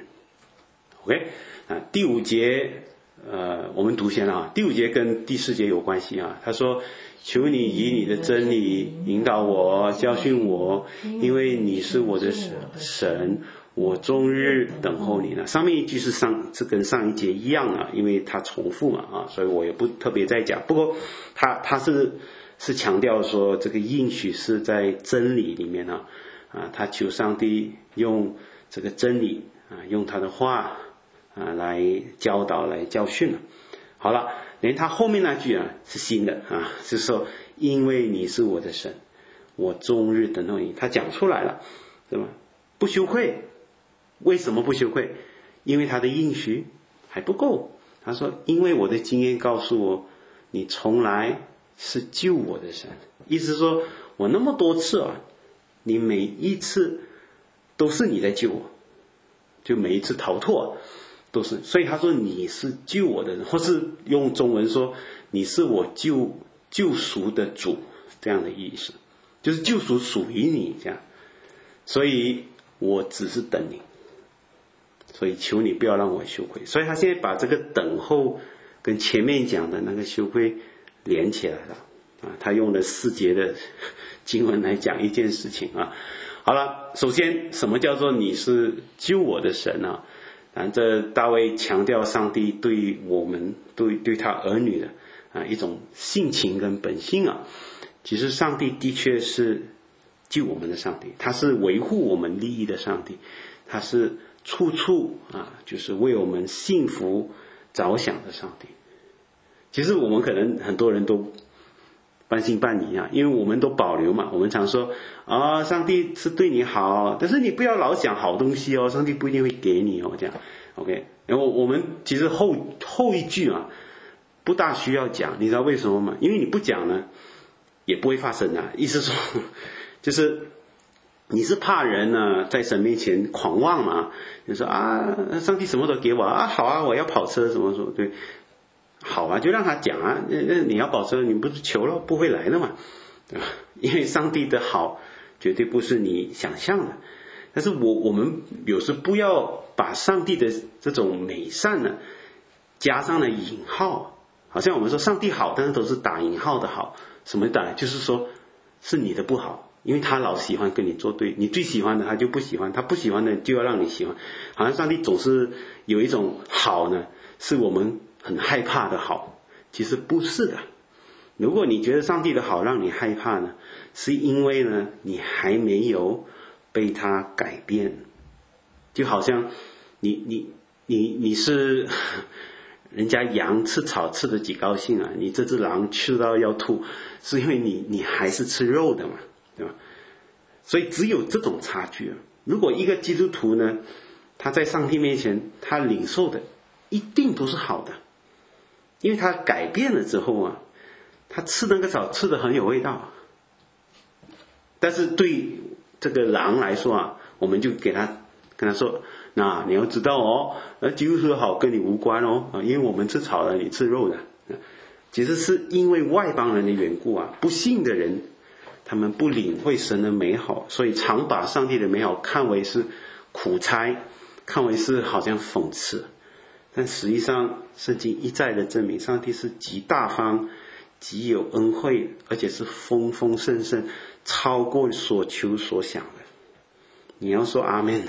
OK 第5节我们读先了第5节跟第4节有关系他说求你以你的真理引导我，教训我，因为你是我的神，我终日等候你呢。上面一句是跟上一节一样因为它重复嘛所以我也不特别再讲。不过他是强调说这个应许是在真理里面他求上帝用这个真理用他的话来教导来教训好了，连他后面那句是新的就是说因为你是我的神，我终日等候你。他讲出来了，对吧？不羞愧。为什么不羞愧？因为他的应许还不够。他说因为我的经验告诉我，你从来是救我的神。意思说我那么多次你每一次都是你在救我，就每一次逃脱都是。所以他说你是救我的人，或是用中文说你是我救赎的主，这样的意思，就是救赎属于你这样。所以我只是等你，所以求你不要让我羞愧。所以他现在把这个等候跟前面讲的那个羞愧连起来了他用了4节的经文来讲一件事情好了，首先什么叫做你是救我的神这大卫强调上帝对我们对他儿女的一种性情跟本性其实上帝的确是救我们的上帝，他是维护我们利益的上帝，他是处处就是为我们幸福着想的上帝。其实我们可能很多人都半信半疑因为我们都保留嘛，我们常说上帝是对你好，但是你不要老想好东西上帝不一定会给你这样 OK。 然后我们其实后一句不大需要讲，你知道为什么吗？因为你不讲呢也不会发生意思说就是你是怕人在神面前狂妄嘛，你说上帝什么都给我好我要跑车什么什么，对，好就让他讲你要跑车你不是求了不会来的嘛，对吧？因为上帝的好绝对不是你想象的。但是我们有时不要把上帝的这种美善呢加上了引号，好像我们说上帝好，但是都是打引号的好。什么打？就是说是你的不好，因为他老喜欢跟你作对，你最喜欢的他就不喜欢，他不喜欢的就要让你喜欢。好像上帝总是有一种好呢是我们很害怕的好，其实不是的。如果你觉得上帝的好让你害怕呢，是因为呢你还没有被他改变。就好像你是人家羊吃草吃得几高兴你这只狼吃到要吐，是因为你还是吃肉的嘛，对吧？所以只有这种差距如果一个基督徒呢，他在上帝面前他领受的一定都是好的，因为他改变了之后他吃那个草吃得很有味道。但是对这个狼来说我们就跟他说，那你要知道基督徒好跟你无关因为我们吃草的，你吃肉的。其实是因为外邦人的缘故不信的人他们不领会神的美好，所以常把上帝的美好看为是苦差，看为是好像讽刺。但实际上圣经一再的证明上帝是极大方极有恩惠，而且是丰丰盛盛，超过所求所想的。你要说阿们的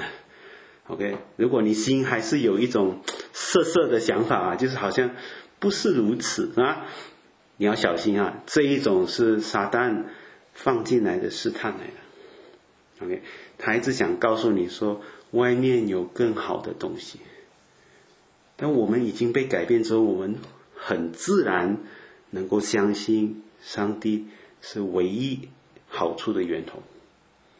OK。 如果你心还是有一种色的想法就是好像不是如此你要小心这一种是撒旦放进来的试探来的 OK。 他一直想告诉你说外面有更好的东西，但我们已经被改变之后，我们很自然能够相信上帝是唯一好处的源头。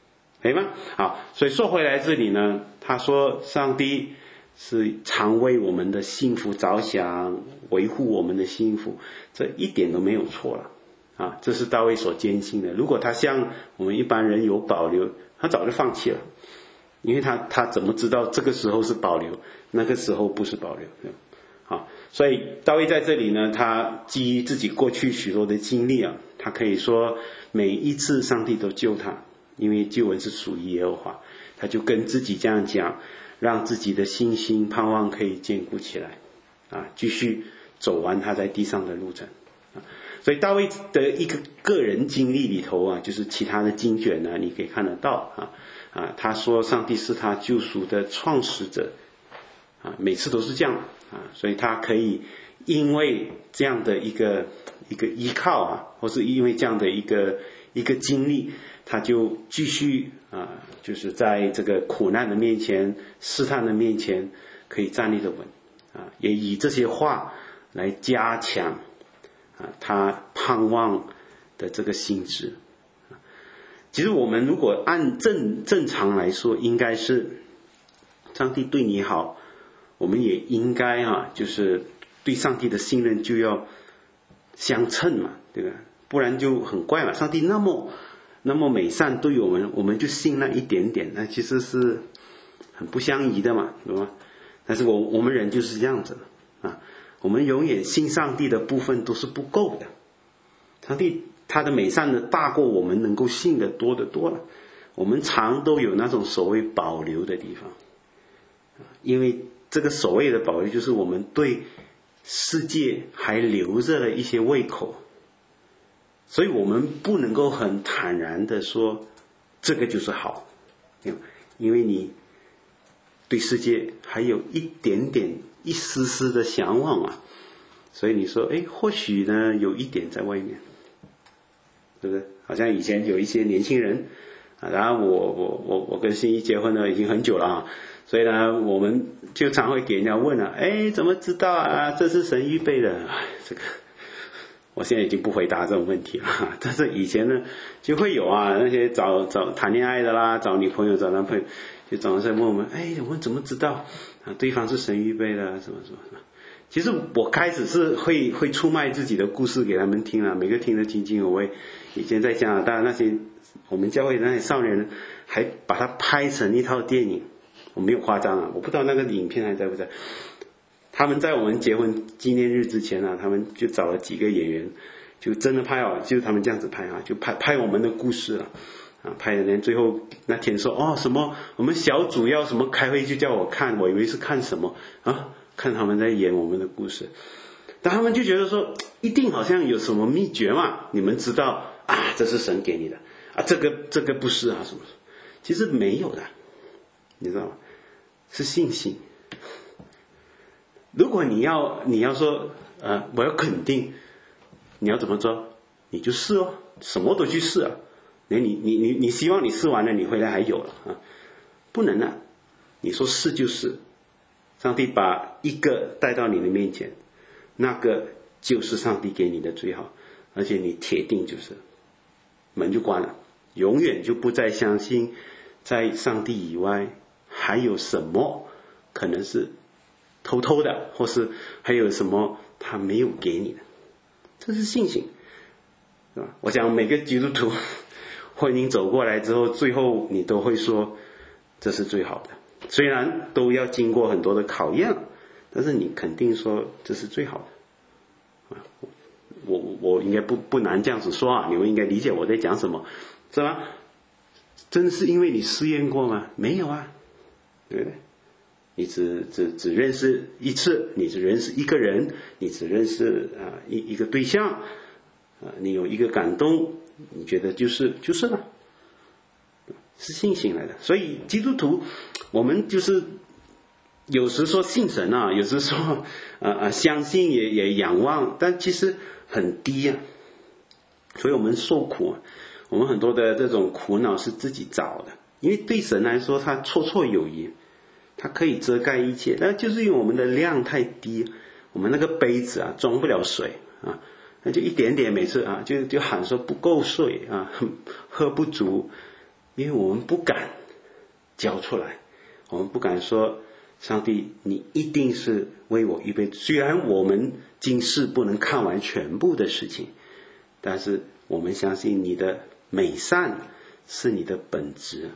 可以吗？好，所以说回来这里呢，他说上帝是常为我们的幸福着想，维护我们的幸福，这一点都没有错了啊！这是大卫所坚信的。如果他像我们一般人有保留，他早就放弃了，因为他怎么知道这个时候是保留，那个时候不是保留？好，所以大卫在这里呢，他基于自己过去许多的经历啊，他可以说每一次上帝都救他，因为救恩是属于耶和华，他就跟自己这样讲，让自己的信心盼望可以坚固起来啊，继续走完他在地上的路程啊。所以大卫的一个个人经历里头啊，就是其他的经卷呢，你可以看得到啊，他说上帝是他救赎的创始者啊，每次都是这样啊，所以他可以因为这样的一个依靠啊，或是因为这样的一个经历，他就继续啊，就是在这个苦难的面前、试探的面前，可以站立得稳啊，也以这些话来加强啊他盼望的这个心智。其实我们如果按正常来说，应该是上帝对你好，我们也应该啊，就是对上帝的信任就要相称嘛，对吧？不然就很怪嘛。上帝那么美善对我们就信那一点点，那其实是很不相宜的嘛，对吧？但是我们人就是这样子啊，我们永远信上帝的部分都是不够的。上帝他的美善呢，大过我们能够信的多得多了。我们常都有那种所谓保留的地方，因为这个所谓的保留，就是我们对世界还留着了一些胃口，所以我们不能够很坦然的说这个就是好，因为你对世界还有一点点一丝丝的向往啊，所以你说或许呢有一点在外面，对不对？好像以前有一些年轻人啊，然后我跟心怡结婚了已经很久了啊，所以呢我们就常会给人家问了，怎么知道啊？这是神预备的。这个我现在已经不回答这种问题了，但是以前呢就会有啊，那些找谈恋爱的啦，找女朋友找男朋友，就总是问我们，我们怎么知道啊对方是神预备的什么什么。其实我开始是会出卖自己的故事给他们听啊，每个听得津津有味。以前在加拿大那些我们教会的那些少年人还把它拍成一套电影，我没有夸张啊，我不知道那个影片还在不在。他们在我们结婚纪念日之前啊，他们就找了几个演员，就真的拍好，就是他们这样子拍啊，就拍我们的故事了啊，拍的连最后那天说什么我们小组要什么开会就叫我看，我以为是看什么啊，看他们在演我们的故事，但他们就觉得说一定好像有什么秘诀嘛，你们知道啊，这是神给你的啊，这个不是啊什么，其实没有的，你知道吗？是信心。如果你要说我要肯定，你要怎么做？你就试哦，什么都去试啊。你希望你试完了你回来还有了啊？不能啊！你说试就试，上帝把一个带到你的面前，那个就是上帝给你的最好，而且你铁定就是门就关了，永远就不再相信在上帝以外还有什么可能是偷偷的，或是还有什么他没有给你的，这是信心，是吧？我想每个基督徒婚姻走过来之后，最后你都会说这是最好的，虽然都要经过很多的考验，但是你肯定说这是最好的。我应该不难这样子说啊，你们应该理解我在讲什么，是吧？真是因为你试验过吗？没有啊，对不对？你只认识一次，你只认识一个人，你只认识一个对象你有一个感动，你觉得就是了，是信心来的。所以基督徒我们就是有时说信神啊，有时说相信也仰望，但其实很低啊。所以我们受苦我们很多的这种苦恼是自己找的，因为对神来说他绰绰有余，它可以遮盖一切，但就是因为我们的量太低，我们那个杯子装不了水啊，那就一点点，每次就喊说不够水啊，喝不足， 因为我们不敢交出来，我们不敢说上帝你一定是为我预备，虽然我们今世不能看完全部的事情，但是我们相信你的美善是你的本质。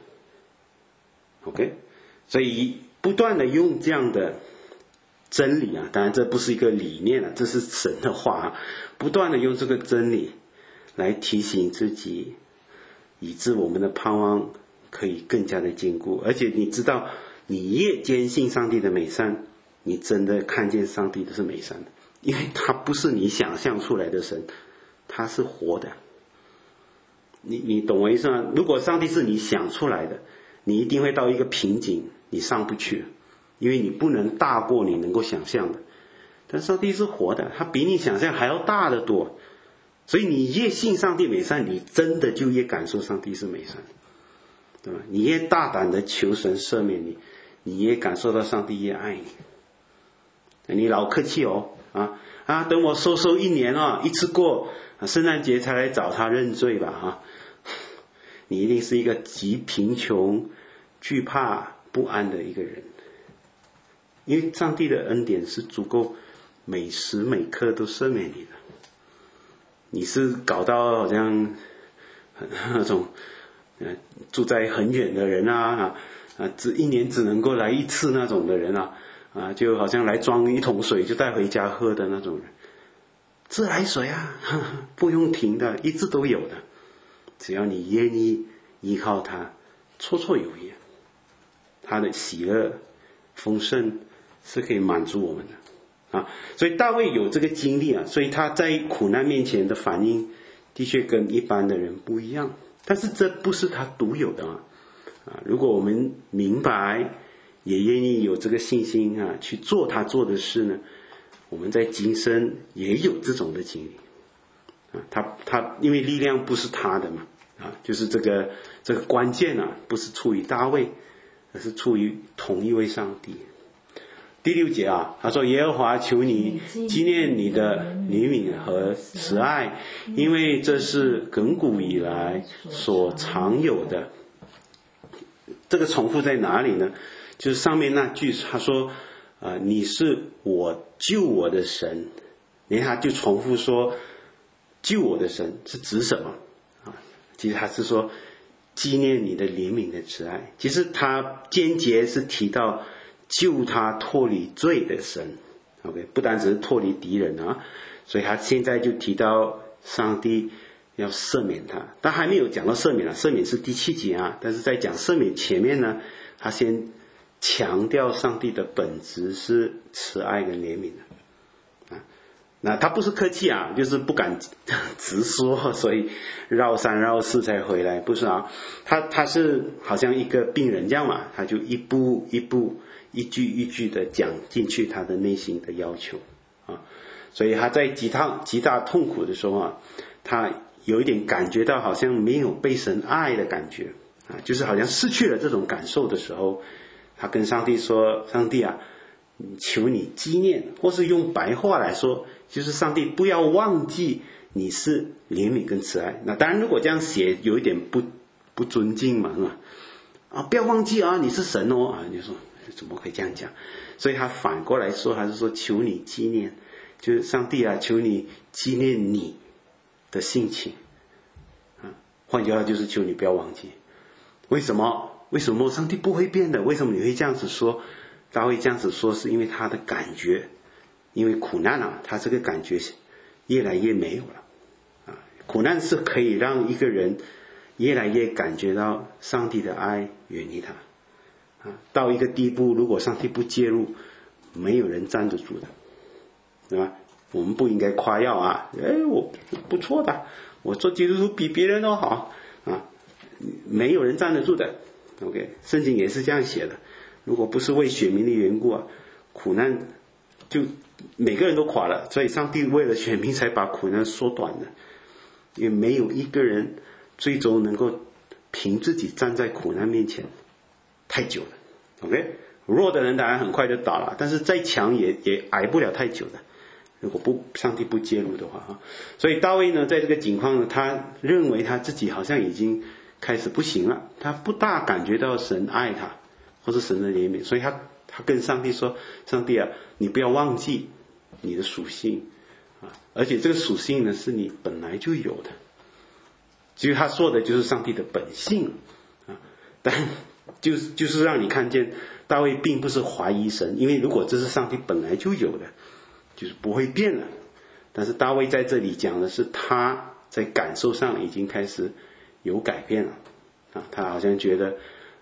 OK， 所以不断的用这样的真理啊，当然这不是一个理念啊，这是神的话啊，不断的用这个真理来提醒自己，以致我们的盼望可以更加的坚固。而且你知道，你越坚信上帝的美善，你真的看见上帝的是美善的，因为他不是你想象出来的神，他是活的。你懂我意思吗？如果上帝是你想出来的，你一定会到一个瓶颈，你上不去，因为你不能大过你能够想象的。但上帝是活的，他比你想象还要大得多，所以你越信上帝美善，你真的就越感受上帝是美善，对吧？你越大胆的求神赦免你，你越感受到上帝越爱你。你老客气哦，等我收1年啊，一次过圣诞节才来找他认罪吧啊！你一定是一个极贫穷、惧怕、不安的一个人，因为上帝的恩典是足够每时每刻都赦免你的。你是搞到好像那种住在很远的人一年只能够来1次那种的人就好像来装1桶水就带回家喝的那种人。自来水不用停的，一直都有的，只要你愿意依靠他，绰绰有余。他的喜乐丰盛是可以满足我们的所以大卫有这个经历所以他在苦难面前的反应的确跟一般的人不一样，但是这不是他独有的如果我们明白也愿意有这个信心去做他做的事呢，我们在今生也有这种的经历他因为力量不是他的嘛就是这个关键不是出于大卫，而是出于同一位上帝。第6节他说耶和华求你纪念你的怜悯和慈爱，因为这是亘古以来所常有的。这个重复在哪里呢？就是上面那句他说你是我救我的神，连他就重复说救我的神是指什么其实他是说纪念你的怜悯的慈爱，其实他间接是提到救他脱离罪的神 OK， 不单只是脱离敌人所以他现在就提到上帝要赦免他，但还没有讲到赦免赦免是第7节但是在讲赦免前面呢，他先强调上帝的本质是慈爱跟怜悯的那他不是客气就是不敢直说，所以绕3绕4才回来，不是他是好像一个病人这样嘛，他就一步一步一句一句的讲进去他的内心的要求所以他在极大痛苦的时候他有一点感觉到好像没有被神爱的感觉就是好像失去了这种感受的时候，他跟上帝说，上帝求你纪念，或是用白话来说，就是上帝不要忘记你是怜悯跟慈爱。那当然如果这样写有一点不尊敬嘛不要忘记你是神你说怎么可以这样讲？所以他反过来说，还是说求你纪念，就是上帝求你纪念你的性情换句话就是求你不要忘记。为什么上帝不会变的？为什么你会这样子说？大卫这样子说是因为他的感觉，因为苦难他这个感觉越来越没有了苦难是可以让一个人越来越感觉到上帝的爱远离他到一个地步，如果上帝不介入，没有人站得住的，对吧？我们不应该夸耀我不错的，我做基督徒比别人都好没有人站得住的 OK， 圣经也是这样写的，如果不是为选民的缘故苦难就每个人都垮了，所以上帝为了选民才把苦难缩短了，因为没有一个人最终能够凭自己站在苦难面前太久了 OK， 弱的人当然很快就倒了，但是再强也挨不了太久的，如果上帝不介入的话所以大卫呢在这个情况呢，他认为他自己好像已经开始不行了，他不大感觉到神爱他，或是神的怜悯，所以他跟上帝说：“上帝啊，你不要忘记你的属性啊，而且这个属性呢是你本来就有的。”其实他说的就是上帝的本性啊，但就是让你看见大卫并不是怀疑神，因为如果这是上帝本来就有的，就是不会变了。但是大卫在这里讲的是他在感受上已经开始有改变了啊，他好像觉得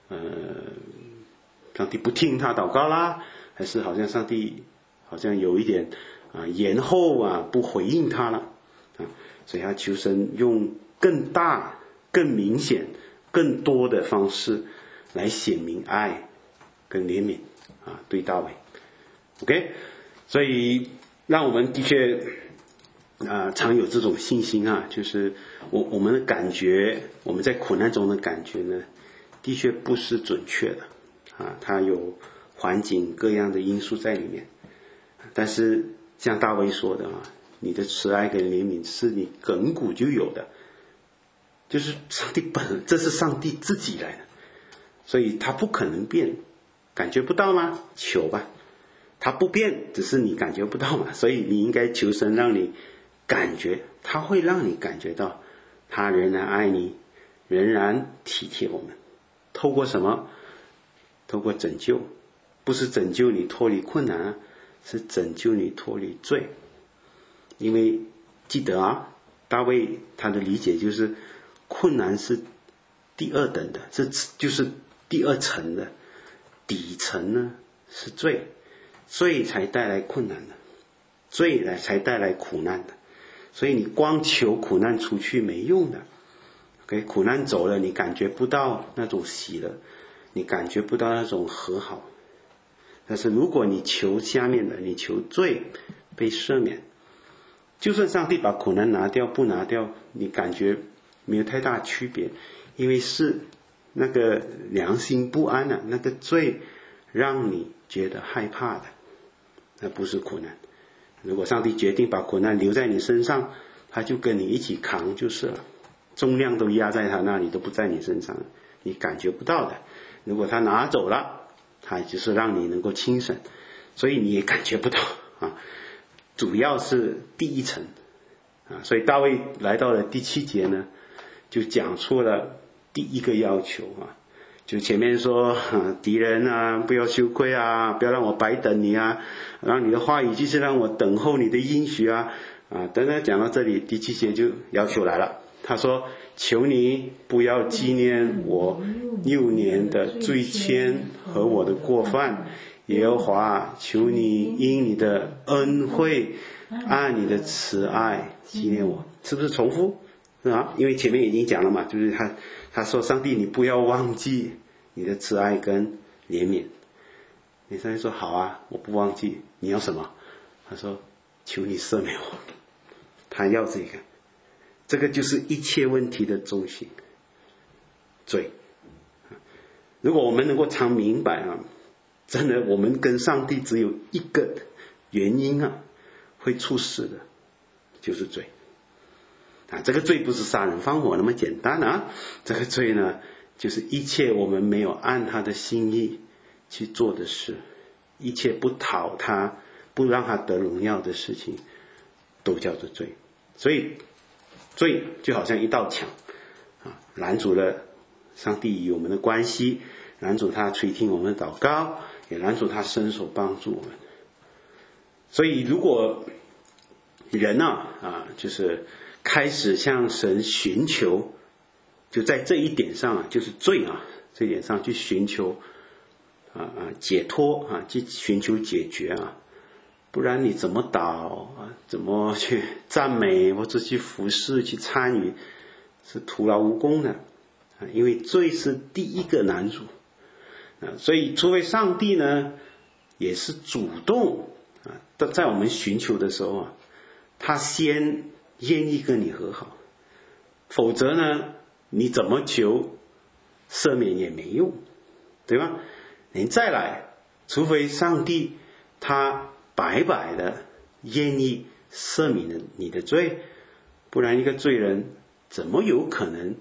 上帝不听他祷告啦，还是好像上帝好像有一点延后不回应他了啊，所以他求神用更大、更明显、更多的方式来显明爱跟怜悯啊，对大卫。OK， 所以让我们的确常有这种信心啊，就是我们的感觉，我们在苦难中的感觉呢，的确不是准确的啊，它有环境各样的因素在里面。但是像大卫说的你的慈爱跟怜悯是你亘古就有的，就是上帝这是上帝自己来的，所以他不可能变。感觉不到吗？求吧，他不变，只是你感觉不到嘛，所以你应该求神让你感觉，他会让你感觉到他仍然爱你，仍然体贴我们。透过什么？透过拯救，不是拯救你脱离困难是拯救你脱离罪。因为记得大卫他的理解就是困难是第二等的，就是第二层的，底层呢是罪，罪才带来困难的，罪才带来苦难的。所以你光求苦难出去没用的。OK， 苦难走了，你感觉不到那种喜乐，你感觉不到那种和好。但是如果你求下面的，你求罪被赦免，就算上帝把苦难拿掉不拿掉，你感觉没有太大区别，因为是那个良心不安那个罪让你觉得害怕的，那不是苦难。如果上帝决定把苦难留在你身上，他就跟你一起扛就是了，重量都压在他那里，都不在你身上，你感觉不到的。如果他拿走了，他就是让你能够轻省，所以你也感觉不到主要是第一层所以大卫来到了第7节呢，就讲出了第一个要求就前面说敌人不要羞愧不要让我白等你让你的话语就是让我等候你的应许等等。讲到这里第7节就要求来了，他说求你不要纪念我幼年的罪愆和我的过犯，耶和华求你因你的恩惠按你的慈爱纪念我。是不是重复因为前面已经讲了嘛，就是他说上帝你不要忘记你的慈爱跟怜悯。你上帝说好我不忘记，你要什么？他说求你赦免我。他要这个就是一切问题的中心，罪。如果我们能够常明白真的我们跟上帝只有一个原因会出事的，就是罪这个罪不是杀人放火那么简单这个罪呢，就是一切我们没有按他的心意去做的事，一切不讨他不让他得荣耀的事情都叫做罪。所以罪就好像一道墙拦阻了上帝与我们的关系，拦阻他垂听我们的祷告，也拦阻他伸手帮助我们。所以如果人就是开始向神寻求，就在这一点上就是罪这一点上去寻求解脱去寻求解决不然你怎么祷怎么去赞美或者去服侍去参与，是徒劳无功的因为罪是第一个难阻所以除非上帝呢也是主动在我们寻求的时候他先愿意跟你和好，否则呢你怎么求赦免也没用，对吧？你再来，除非上帝他白白的愿意赦免你的罪，不然一个罪人怎么有可能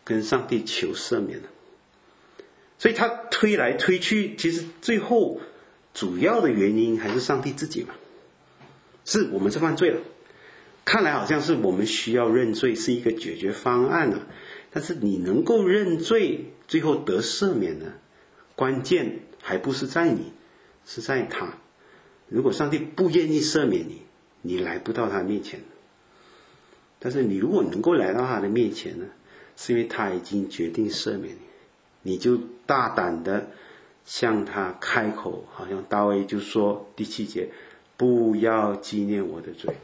跟上帝求赦免了。所以他推来推去，其实最后主要的原因还是上帝自己嘛，是我们是犯罪了。看来好像是我们需要认罪是一个解决方案了，但是你能够认罪最后得赦免呢，关键还不是在你，是在他。如果上帝不愿意赦免你，你来不到他面前。但是你如果能够来到他的面前呢，是因为他已经决定赦免你，你就大胆的向他开口，好像大卫就说第7节，不要纪念我的罪。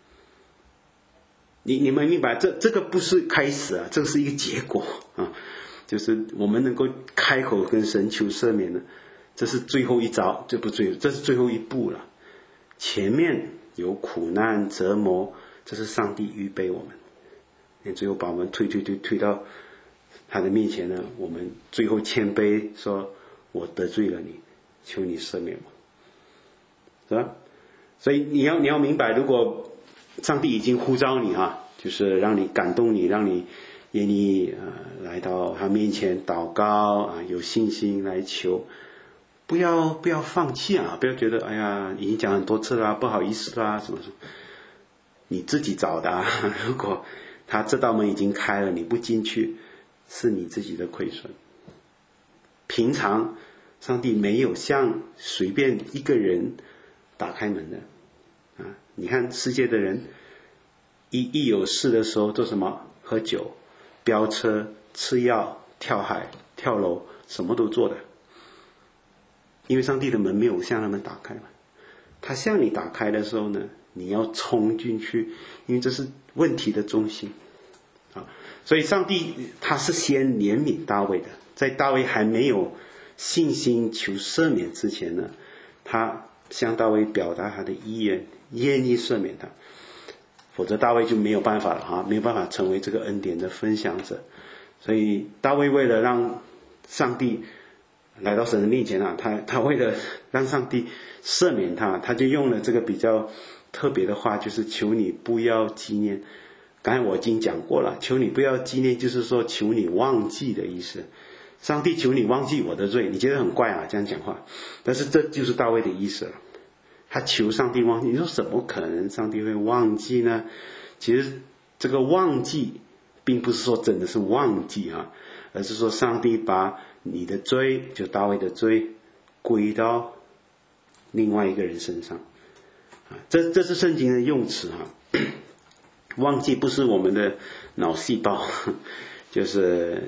你们明白，这个不是开始啊，这个是一个结果啊，就是我们能够开口跟神求赦免呢，这是最后一招，这是最后一步了。前面有苦难折磨，这是上帝预备我们，最后把我们推到他的面前呢，我们最后谦卑说，我得罪了你，求你赦免我，是吧？所以你要明白，如果上帝已经呼召你啊，就是让你感动你，让你愿意来到他面前祷告啊，有信心来求，不要放弃啊，不要觉得哎呀已经讲很多次了，不好意思啦什么什么，你自己找的啊。如果他这道门已经开了，你不进去，是你自己的亏损。平常上帝没有向随便一个人打开门的啊！你看世界的人一有事的时候做什么？喝酒、飙车、吃药、跳海、跳楼，什么都做的。因为上帝的门没有向他们打开嘛。他向你打开的时候呢，你要冲进去，因为这是问题的中心啊。所以上帝他是先怜悯大卫的，在大卫还没有信心求赦免之前呢，他向大卫表达他的意愿，愿意赦免他，否则大卫就没有办法了啊，没有办法成为这个恩典的分享者。所以大卫为了让上帝来到神的面前啊，他为了让上帝赦免他，他就用了这个比较特别的话，就是求你不要纪念。刚才我已经讲过了，求你不要纪念，就是说求你忘记的意思。上帝求你忘记我的罪，你觉得很怪啊，这样讲话，但是这就是大卫的意思了。他求上帝忘记，你说怎么可能上帝会忘记呢？其实这个忘记并不是说真的是忘记啊，而是说上帝把你的罪，就大卫的罪，归到另外一个人身上啊，这是圣经的用词啊。忘记不是我们的脑细胞就是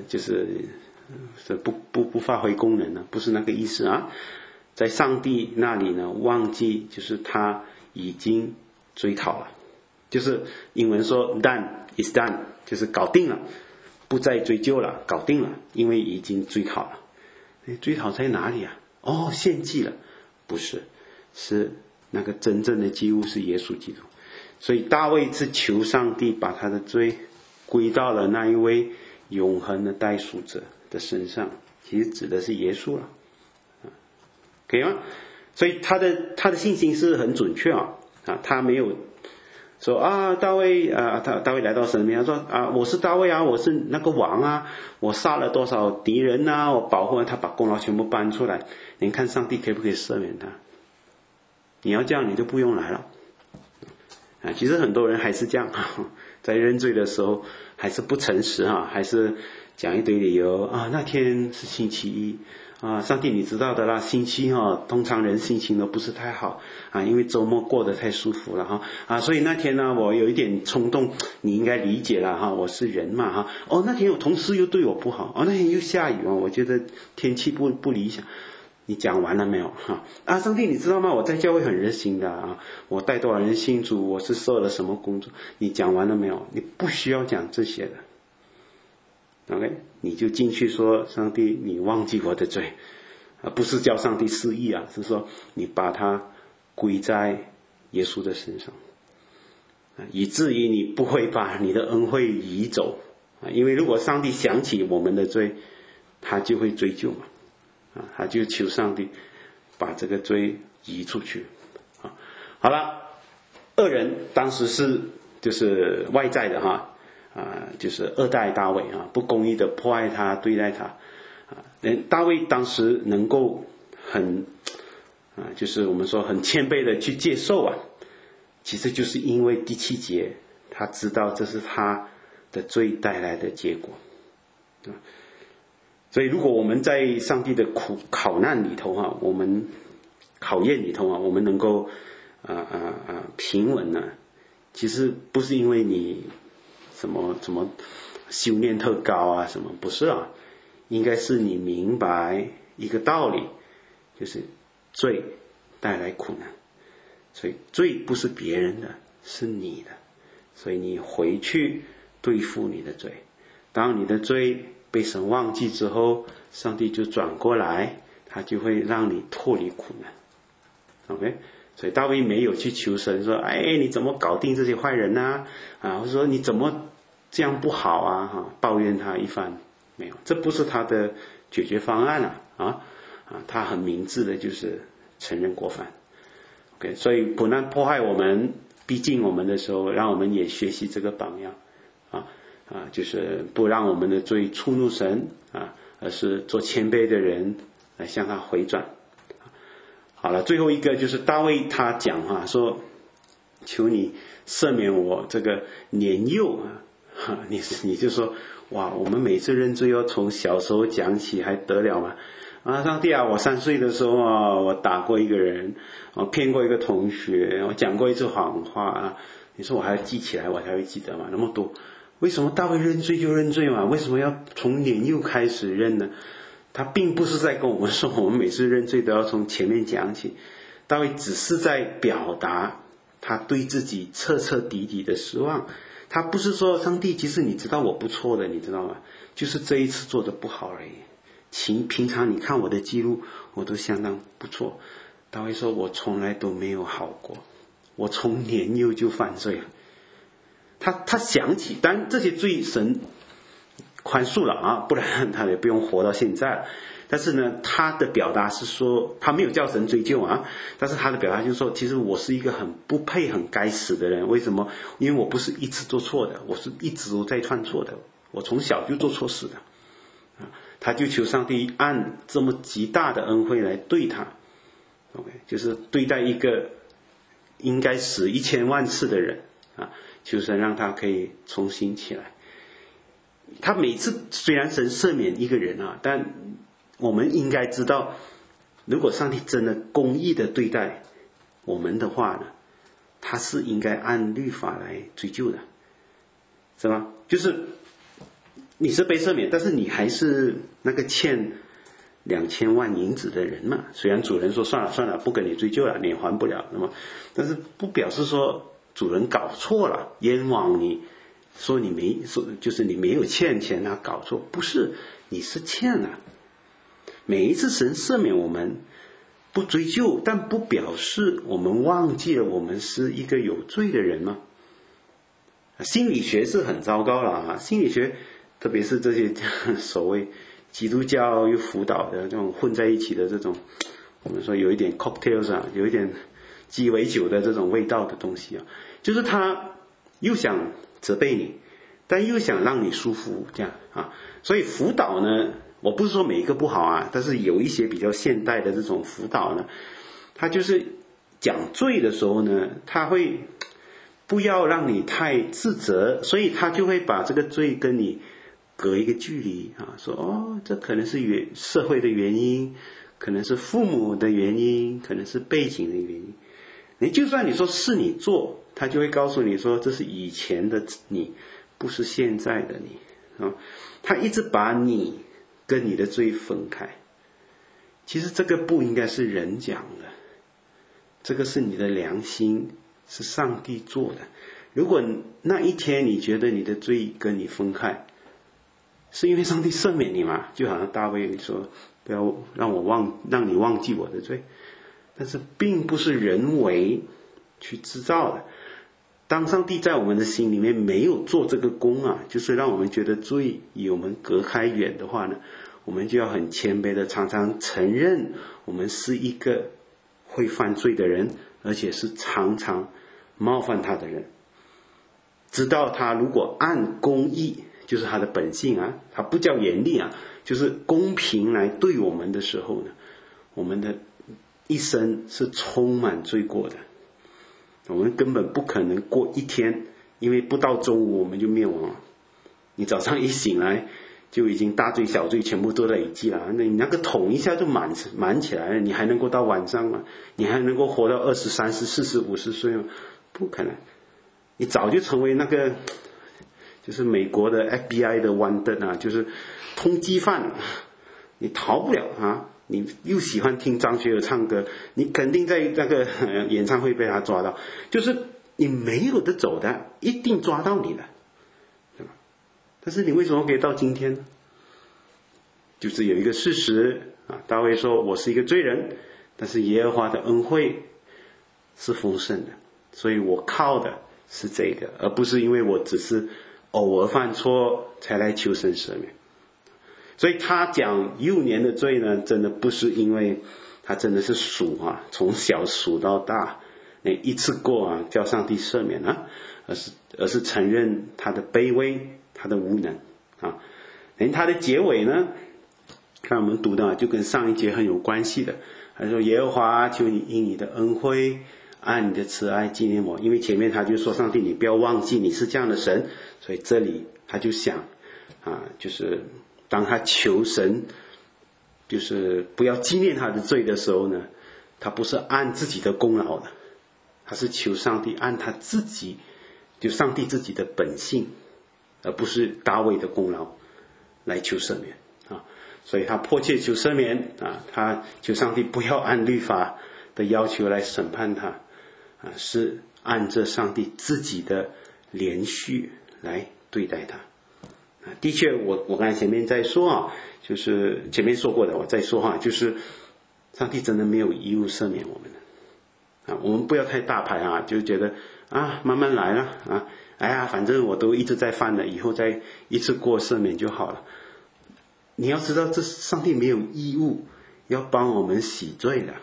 不发挥功能了，不是那个意思啊。在上帝那里呢，忘记就是他已经追讨了，就是英文说 done is done， 就是搞定了，不再追究了，搞定了，因为已经追讨了。追讨在哪里啊？哦，献祭了，不是，是那个真正的祭物是耶稣基督。所以大卫是求上帝把他的罪归到了那一位永恒的代赎者的身上，其实指的是耶稣了，可以吗？所以他的信心是很准确啊，他没有说啊大卫大卫来到神面前说啊我是大卫啊，我是那个王啊，我杀了多少敌人啊，我保护了他，把功劳全部搬出来，你看上帝可不可以赦免他？你要这样你就不用来了啊。其实很多人还是这样，在认罪的时候还是不诚实啊，还是讲一堆理由啊，那天是星期一啊，上帝你知道的啦，星期通常人心情都不是太好啊，因为周末过得太舒服了所以那天呢我有一点冲动，你应该理解了我是人嘛那天有同事又对我不好那天又下雨我觉得天气不理想。你讲完了没有上帝你知道吗？我在教会很热心的我带多少人信主，我是受了什么工作？你讲完了没有？你不需要讲这些的。OK， 你就进去说上帝你忘记我的罪不是叫上帝失忆是说你把它归在耶稣的身上以至于你不会把你的恩惠移走因为如果上帝想起我们的罪，他就会追究嘛他就求上帝把这个罪移出去好了，恶人当时是就是外在的就是二代大卫啊，不公义的迫害他，对待他大卫当时能够很就是我们说很谦卑的去接受其实就是因为第7节他知道这是他的罪带来的结果所以如果我们在上帝的考难里头我们考验里头我们能够平稳其实不是因为你什么修炼特高什么，不是应该是你明白一个道理，就是罪带来苦难，所以罪不是别人的，是你的，所以你回去对付你的罪。当你的罪被神忘记之后，上帝就转过来，他就会让你脱离苦难。 OK， 所以大卫没有去求神说你怎么搞定这些坏人或者说你怎么这样不好抱怨他一番，没有，这不是他的解决方案他很明智的就是承认过犯。 OK， 所以苦难迫害我们逼近我们的时候，让我们也学习这个榜样就是不让我们的罪触怒神而是做谦卑的人来向他回转。好了，最后一个就是大卫他讲说求你赦免我这个年幼你就说哇，我们每次认罪要从小时候讲起还得了吗上帝我3岁的时候我打过一个人，我骗过一个同学，我讲过一次谎话你说我还要记起来，我才会记得吗？那么多，为什么大卫认罪就认罪嘛？为什么要从年幼开始认呢？他并不是在跟我们说我们每次认罪都要从前面讲起，大卫只是在表达他对自己彻彻底底的失望。他不是说上帝其实你知道我不错的，你知道吗？就是这一次做的不好而已，平常你看我的记录我都相当不错。大卫说我从来都没有好过，我从年幼就犯罪了。他想起，当然这些罪神宽恕了不然他也不用活到现在了。但是呢，他的表达是说他没有叫神追究但是他的表达就是说，其实我是一个很不配很该死的人。为什么？因为我不是一次做错的，我是一直都在犯错的，我从小就做错事的他就求上帝按这么极大的恩惠来对他 OK， 就是对待一个应该死1000万次的人求神让他可以重新起来。他每次虽然神赦免一个人但我们应该知道，如果上帝真的公义的对待我们的话呢，他是应该按律法来追究的，是吧？就是你是被赦免，但是你还是那个欠2000万银子的人嘛。虽然主人说算了不跟你追究了，你也还不了，那么但是不表示说主人搞错了冤枉你，说就是你没有欠钱搞错，不是，你是欠了。每一次神赦免我们不追究，但不表示我们忘记了我们是一个有罪的人嘛。心理学是很糟糕了心理学特别是这些所谓基督教又辅导的这种混在一起的这种，我们说有一点 cocktails 有一点鸡尾酒的这种味道的东西就是他又想责备你，但又想让你舒服这样所以辅导呢，我不是说每一个不好但是有一些比较现代的这种辅导呢，他就是讲罪的时候呢，他会不要让你太自责，所以他就会把这个罪跟你隔一个距离说这可能是社会的原因，可能是父母的原因，可能是背景的原因。你就算你说是你做，他就会告诉你说这是以前的你，不是现在的你他一直把你跟你的罪分开。其实这个不应该是人讲的，这个是你的良心，是上帝做的。如果那一天你觉得你的罪跟你分开，是因为上帝赦免你嘛？就好像大卫说不要让你忘记我的罪，但是并不是人为去制造的。当上帝在我们的心里面没有做这个工就是让我们觉得罪与我们隔开远的话呢，我们就要很谦卑的常常承认我们是一个会犯罪的人，而且是常常冒犯他的人。 知道他如果按公义，就是他的本性啊，他不叫严厉啊，就是公平来对我们的时候呢，我们的一生是充满罪过的。我们根本不可能过一天，因为不到中午我们就灭亡了。你早上一醒来，就已经大罪小罪全部都累积了，那你那个桶一下就满起来了，你还能够到晚上吗？你还能够活到20、30、40、50岁吗？不可能，你早就成为那个就是美国的 FBI 的弯灯啊，就是通缉犯，你逃不了啊！你又喜欢听张学友唱歌，你肯定在那个演唱会被他抓到，就是你没有得走的，一定抓到你的，对吧？但是你为什么可以到今天呢？就是有一个事实啊，大卫说我是一个罪人，但是耶和华的恩惠是丰盛的，所以我靠的是这个，而不是因为我只是偶尔犯错才来求神赦免。所以他讲幼年的罪呢，真的不是因为他真的是数啊，从小数到大，那一次过啊叫上帝赦免啊，而是承认他的卑微，他的无能啊。连他的结尾呢，看我们读的就跟上一节很有关系的，他说耶和华求你因你的恩惠按你的慈爱纪念我，因为前面他就说上帝你不要忘记你是这样的神，所以这里他就想啊，就是当他求神就是不要纪念他的罪的时候呢，他不是按自己的功劳的，他是求上帝按他自己，就上帝自己的本性，而不是大卫的功劳来求赦免啊。所以他迫切求赦免啊，他求上帝不要按律法的要求来审判他啊，是按着上帝自己的连续来对待他。的确我刚才前面在说啊，就是前面说过的，我再说哈，就是上帝真的没有义务赦免我们的啊，我们不要太大牌啊，就觉得啊慢慢来了啊，哎呀反正我都一直在犯了，以后再一次过赦免就好了。你要知道这上帝没有义务要帮我们洗罪的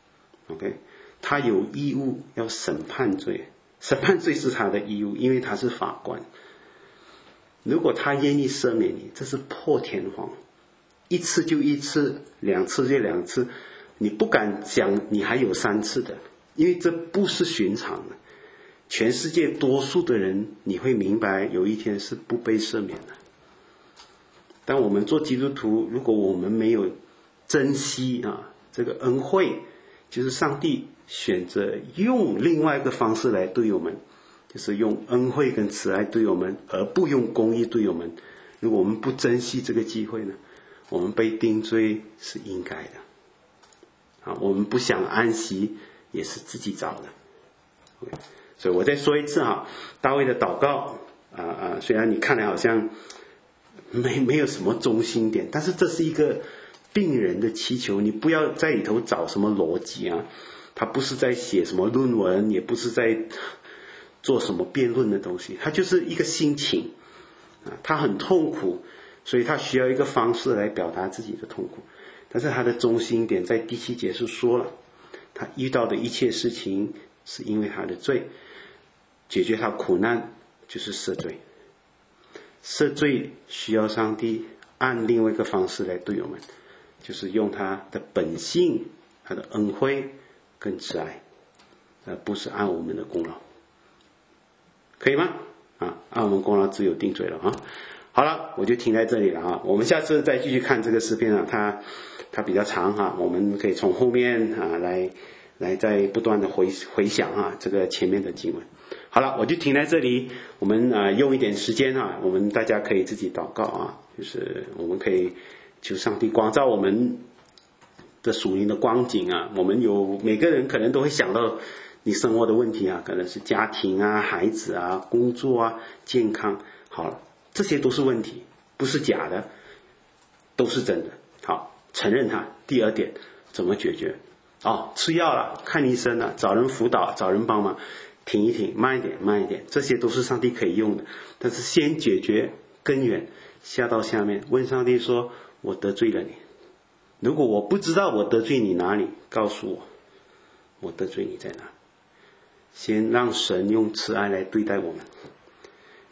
OK， 他有义务要审判罪，审判罪是他的义务，因为他是法官。如果他愿意赦免你，这是破天荒，一次就一次，两次就两次，你不敢讲你还有3次的，因为这不是寻常的。全世界多数的人，你会明白有一天是不被赦免的。但我们做基督徒，如果我们没有珍惜啊这个恩惠，就是上帝选择用另外一个方式来对我们，就是用恩惠跟慈爱对我们，而不用公义对我们。如果我们不珍惜这个机会呢，我们被定罪是应该的啊，我们不想安息也是自己找的。所以我再说一次啊，大卫的祷告虽然你看来好像没有什么中心点，但是这是一个病人的祈求，你不要在里头找什么逻辑啊，他不是在写什么论文，也不是在做什么辩论的东西，他就是一个心情啊，他很痛苦，所以他需要一个方式来表达自己的痛苦。但是他的中心点在第7节是说了，他遇到的一切事情是因为他的罪，解决他苦难就是赦罪。赦罪需要上帝按另外一个方式来对我们，就是用他的本性，他的恩惠跟慈爱，而不是按我们的功劳，可以吗？按我们功劳只有定罪了啊。好了，我就停在这里了啊。我们下次再继续看这个诗篇啊，它比较长哈，我们可以从后面啊来再不断的回想啊这个前面的经文。好了，我就停在这里。我们用一点时间啊，我们大家可以自己祷告啊，就是我们可以求上帝光照我们的属灵的光景啊。我们每个人可能都会想到你生活的问题啊，可能是家庭啊、孩子啊、工作啊、健康。好了，这些都是问题，不是假的，都是真的。好，承认它。第2点，怎么解决？吃药了，看医生了，找人辅导，找人帮忙。停一停，慢一点，这些都是上帝可以用的。但是先解决根源，下到下面问上帝说，我得罪了你，如果我不知道我得罪你哪里，告诉我得罪你在哪。先让神用慈爱来对待我们，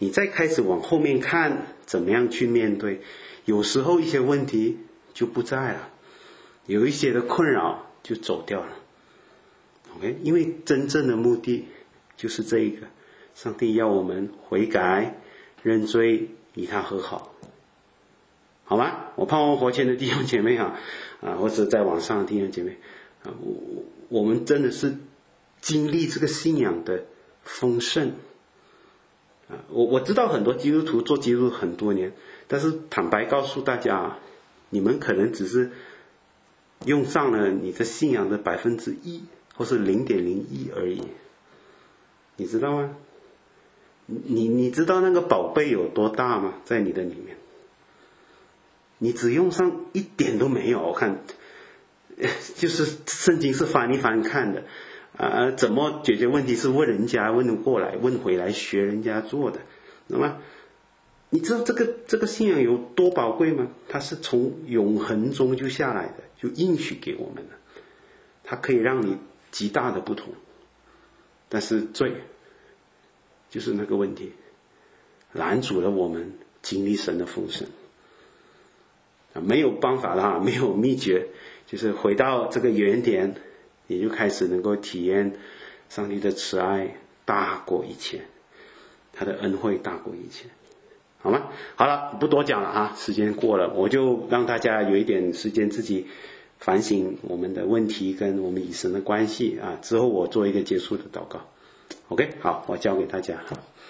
你再开始往后面看，怎么样去面对，有时候一些问题就不在了，有一些的困扰就走掉了。OK， 因为真正的目的就是这一个，上帝要我们悔改、认罪，与他和好，好吗？我盼望活前的弟兄姐妹或者在网上的弟兄姐妹我们真的是经历这个信仰的丰盛我知道很多基督徒做基督徒很多年，但是坦白告诉大家你们可能只是用上了你的信仰的1%或是0.01而已，你知道吗？你知道那个宝贝有多大吗？在你的里面，你只用上一点都没有。我看就是圣经是翻一翻看的怎么解决问题是问人家，问过来问回来学人家做的。那么你知道这个信仰有多宝贵吗？它是从永恒中就下来的，就应许给我们的，它可以让你极大的不同。但是罪就是那个问题，拦阻了我们经历神的丰盛没有办法了没有秘诀，就是回到这个原点，你就开始能够体验上帝的慈爱大过一切，他的恩惠大过一切，好吗？好了，不多讲了时间过了，我就让大家有一点时间自己反省我们的问题跟我们与神的关系之后我做一个结束的祷告。 OK， 好，我交给大家。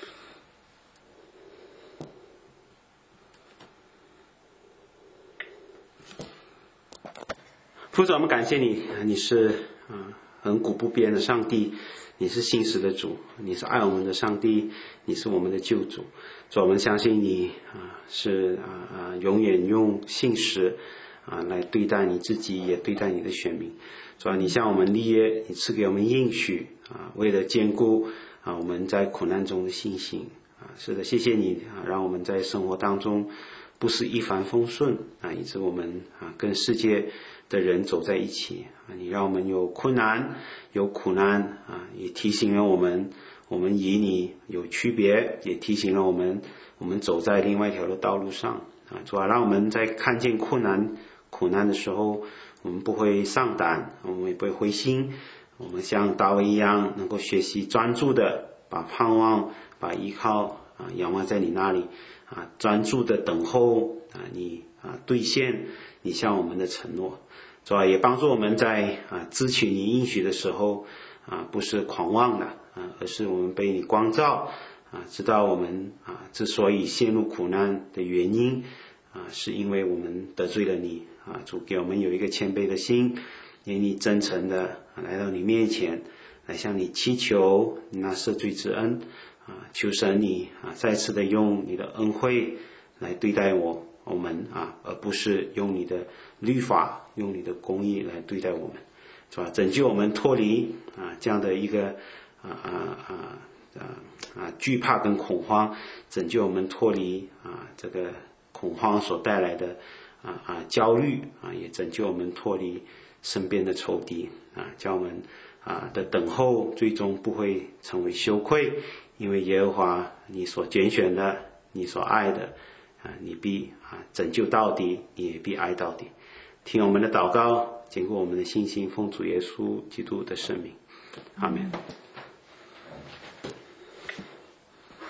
父主，我们感谢你，你是亘古不变的上帝，你是信实的主，你是爱我们的上帝，你是我们的救主。主，我们相信你是永远用信实来对待你自己，也对待你的选民。主，你向我们立约，你赐给我们应许为了坚固我们在苦难中的信心是的，谢谢你让我们在生活当中不是一帆风顺以致我们跟世界的人走在一起你让我们有困难有苦难也提醒了我们与你有区别，也提醒了我们走在另外一条的道路上主要让我们在看见苦难的时候，我们不会丧胆，我们也不会灰心，我们像大卫一样能够学习专注的把盼望把依靠仰望在你那里专注的等候你兑现你向我们的承诺。主要也帮助我们在支取你应许的时候不是狂妄的而是我们被你光照知道我们之所以陷入苦难的原因是因为我们得罪了你主给我们有一个谦卑的心，愿你真诚的来到你面前，来向你祈求你那赦罪之恩求神你再次的用你的恩惠来对待我们而不是用你的律法用你的公义来对待我们，是吧？拯救我们脱离这样的一个惧怕跟恐慌，拯救我们脱离这个恐慌所带来的焦虑也拯救我们脱离身边的仇敌叫我们的等候最终不会成为羞愧，因为耶和华你所拣选的你所爱的你必拯救到底，你也必爱到底。听我们的祷告，坚固我们的信心，奉主耶稣基督的圣名，阿们。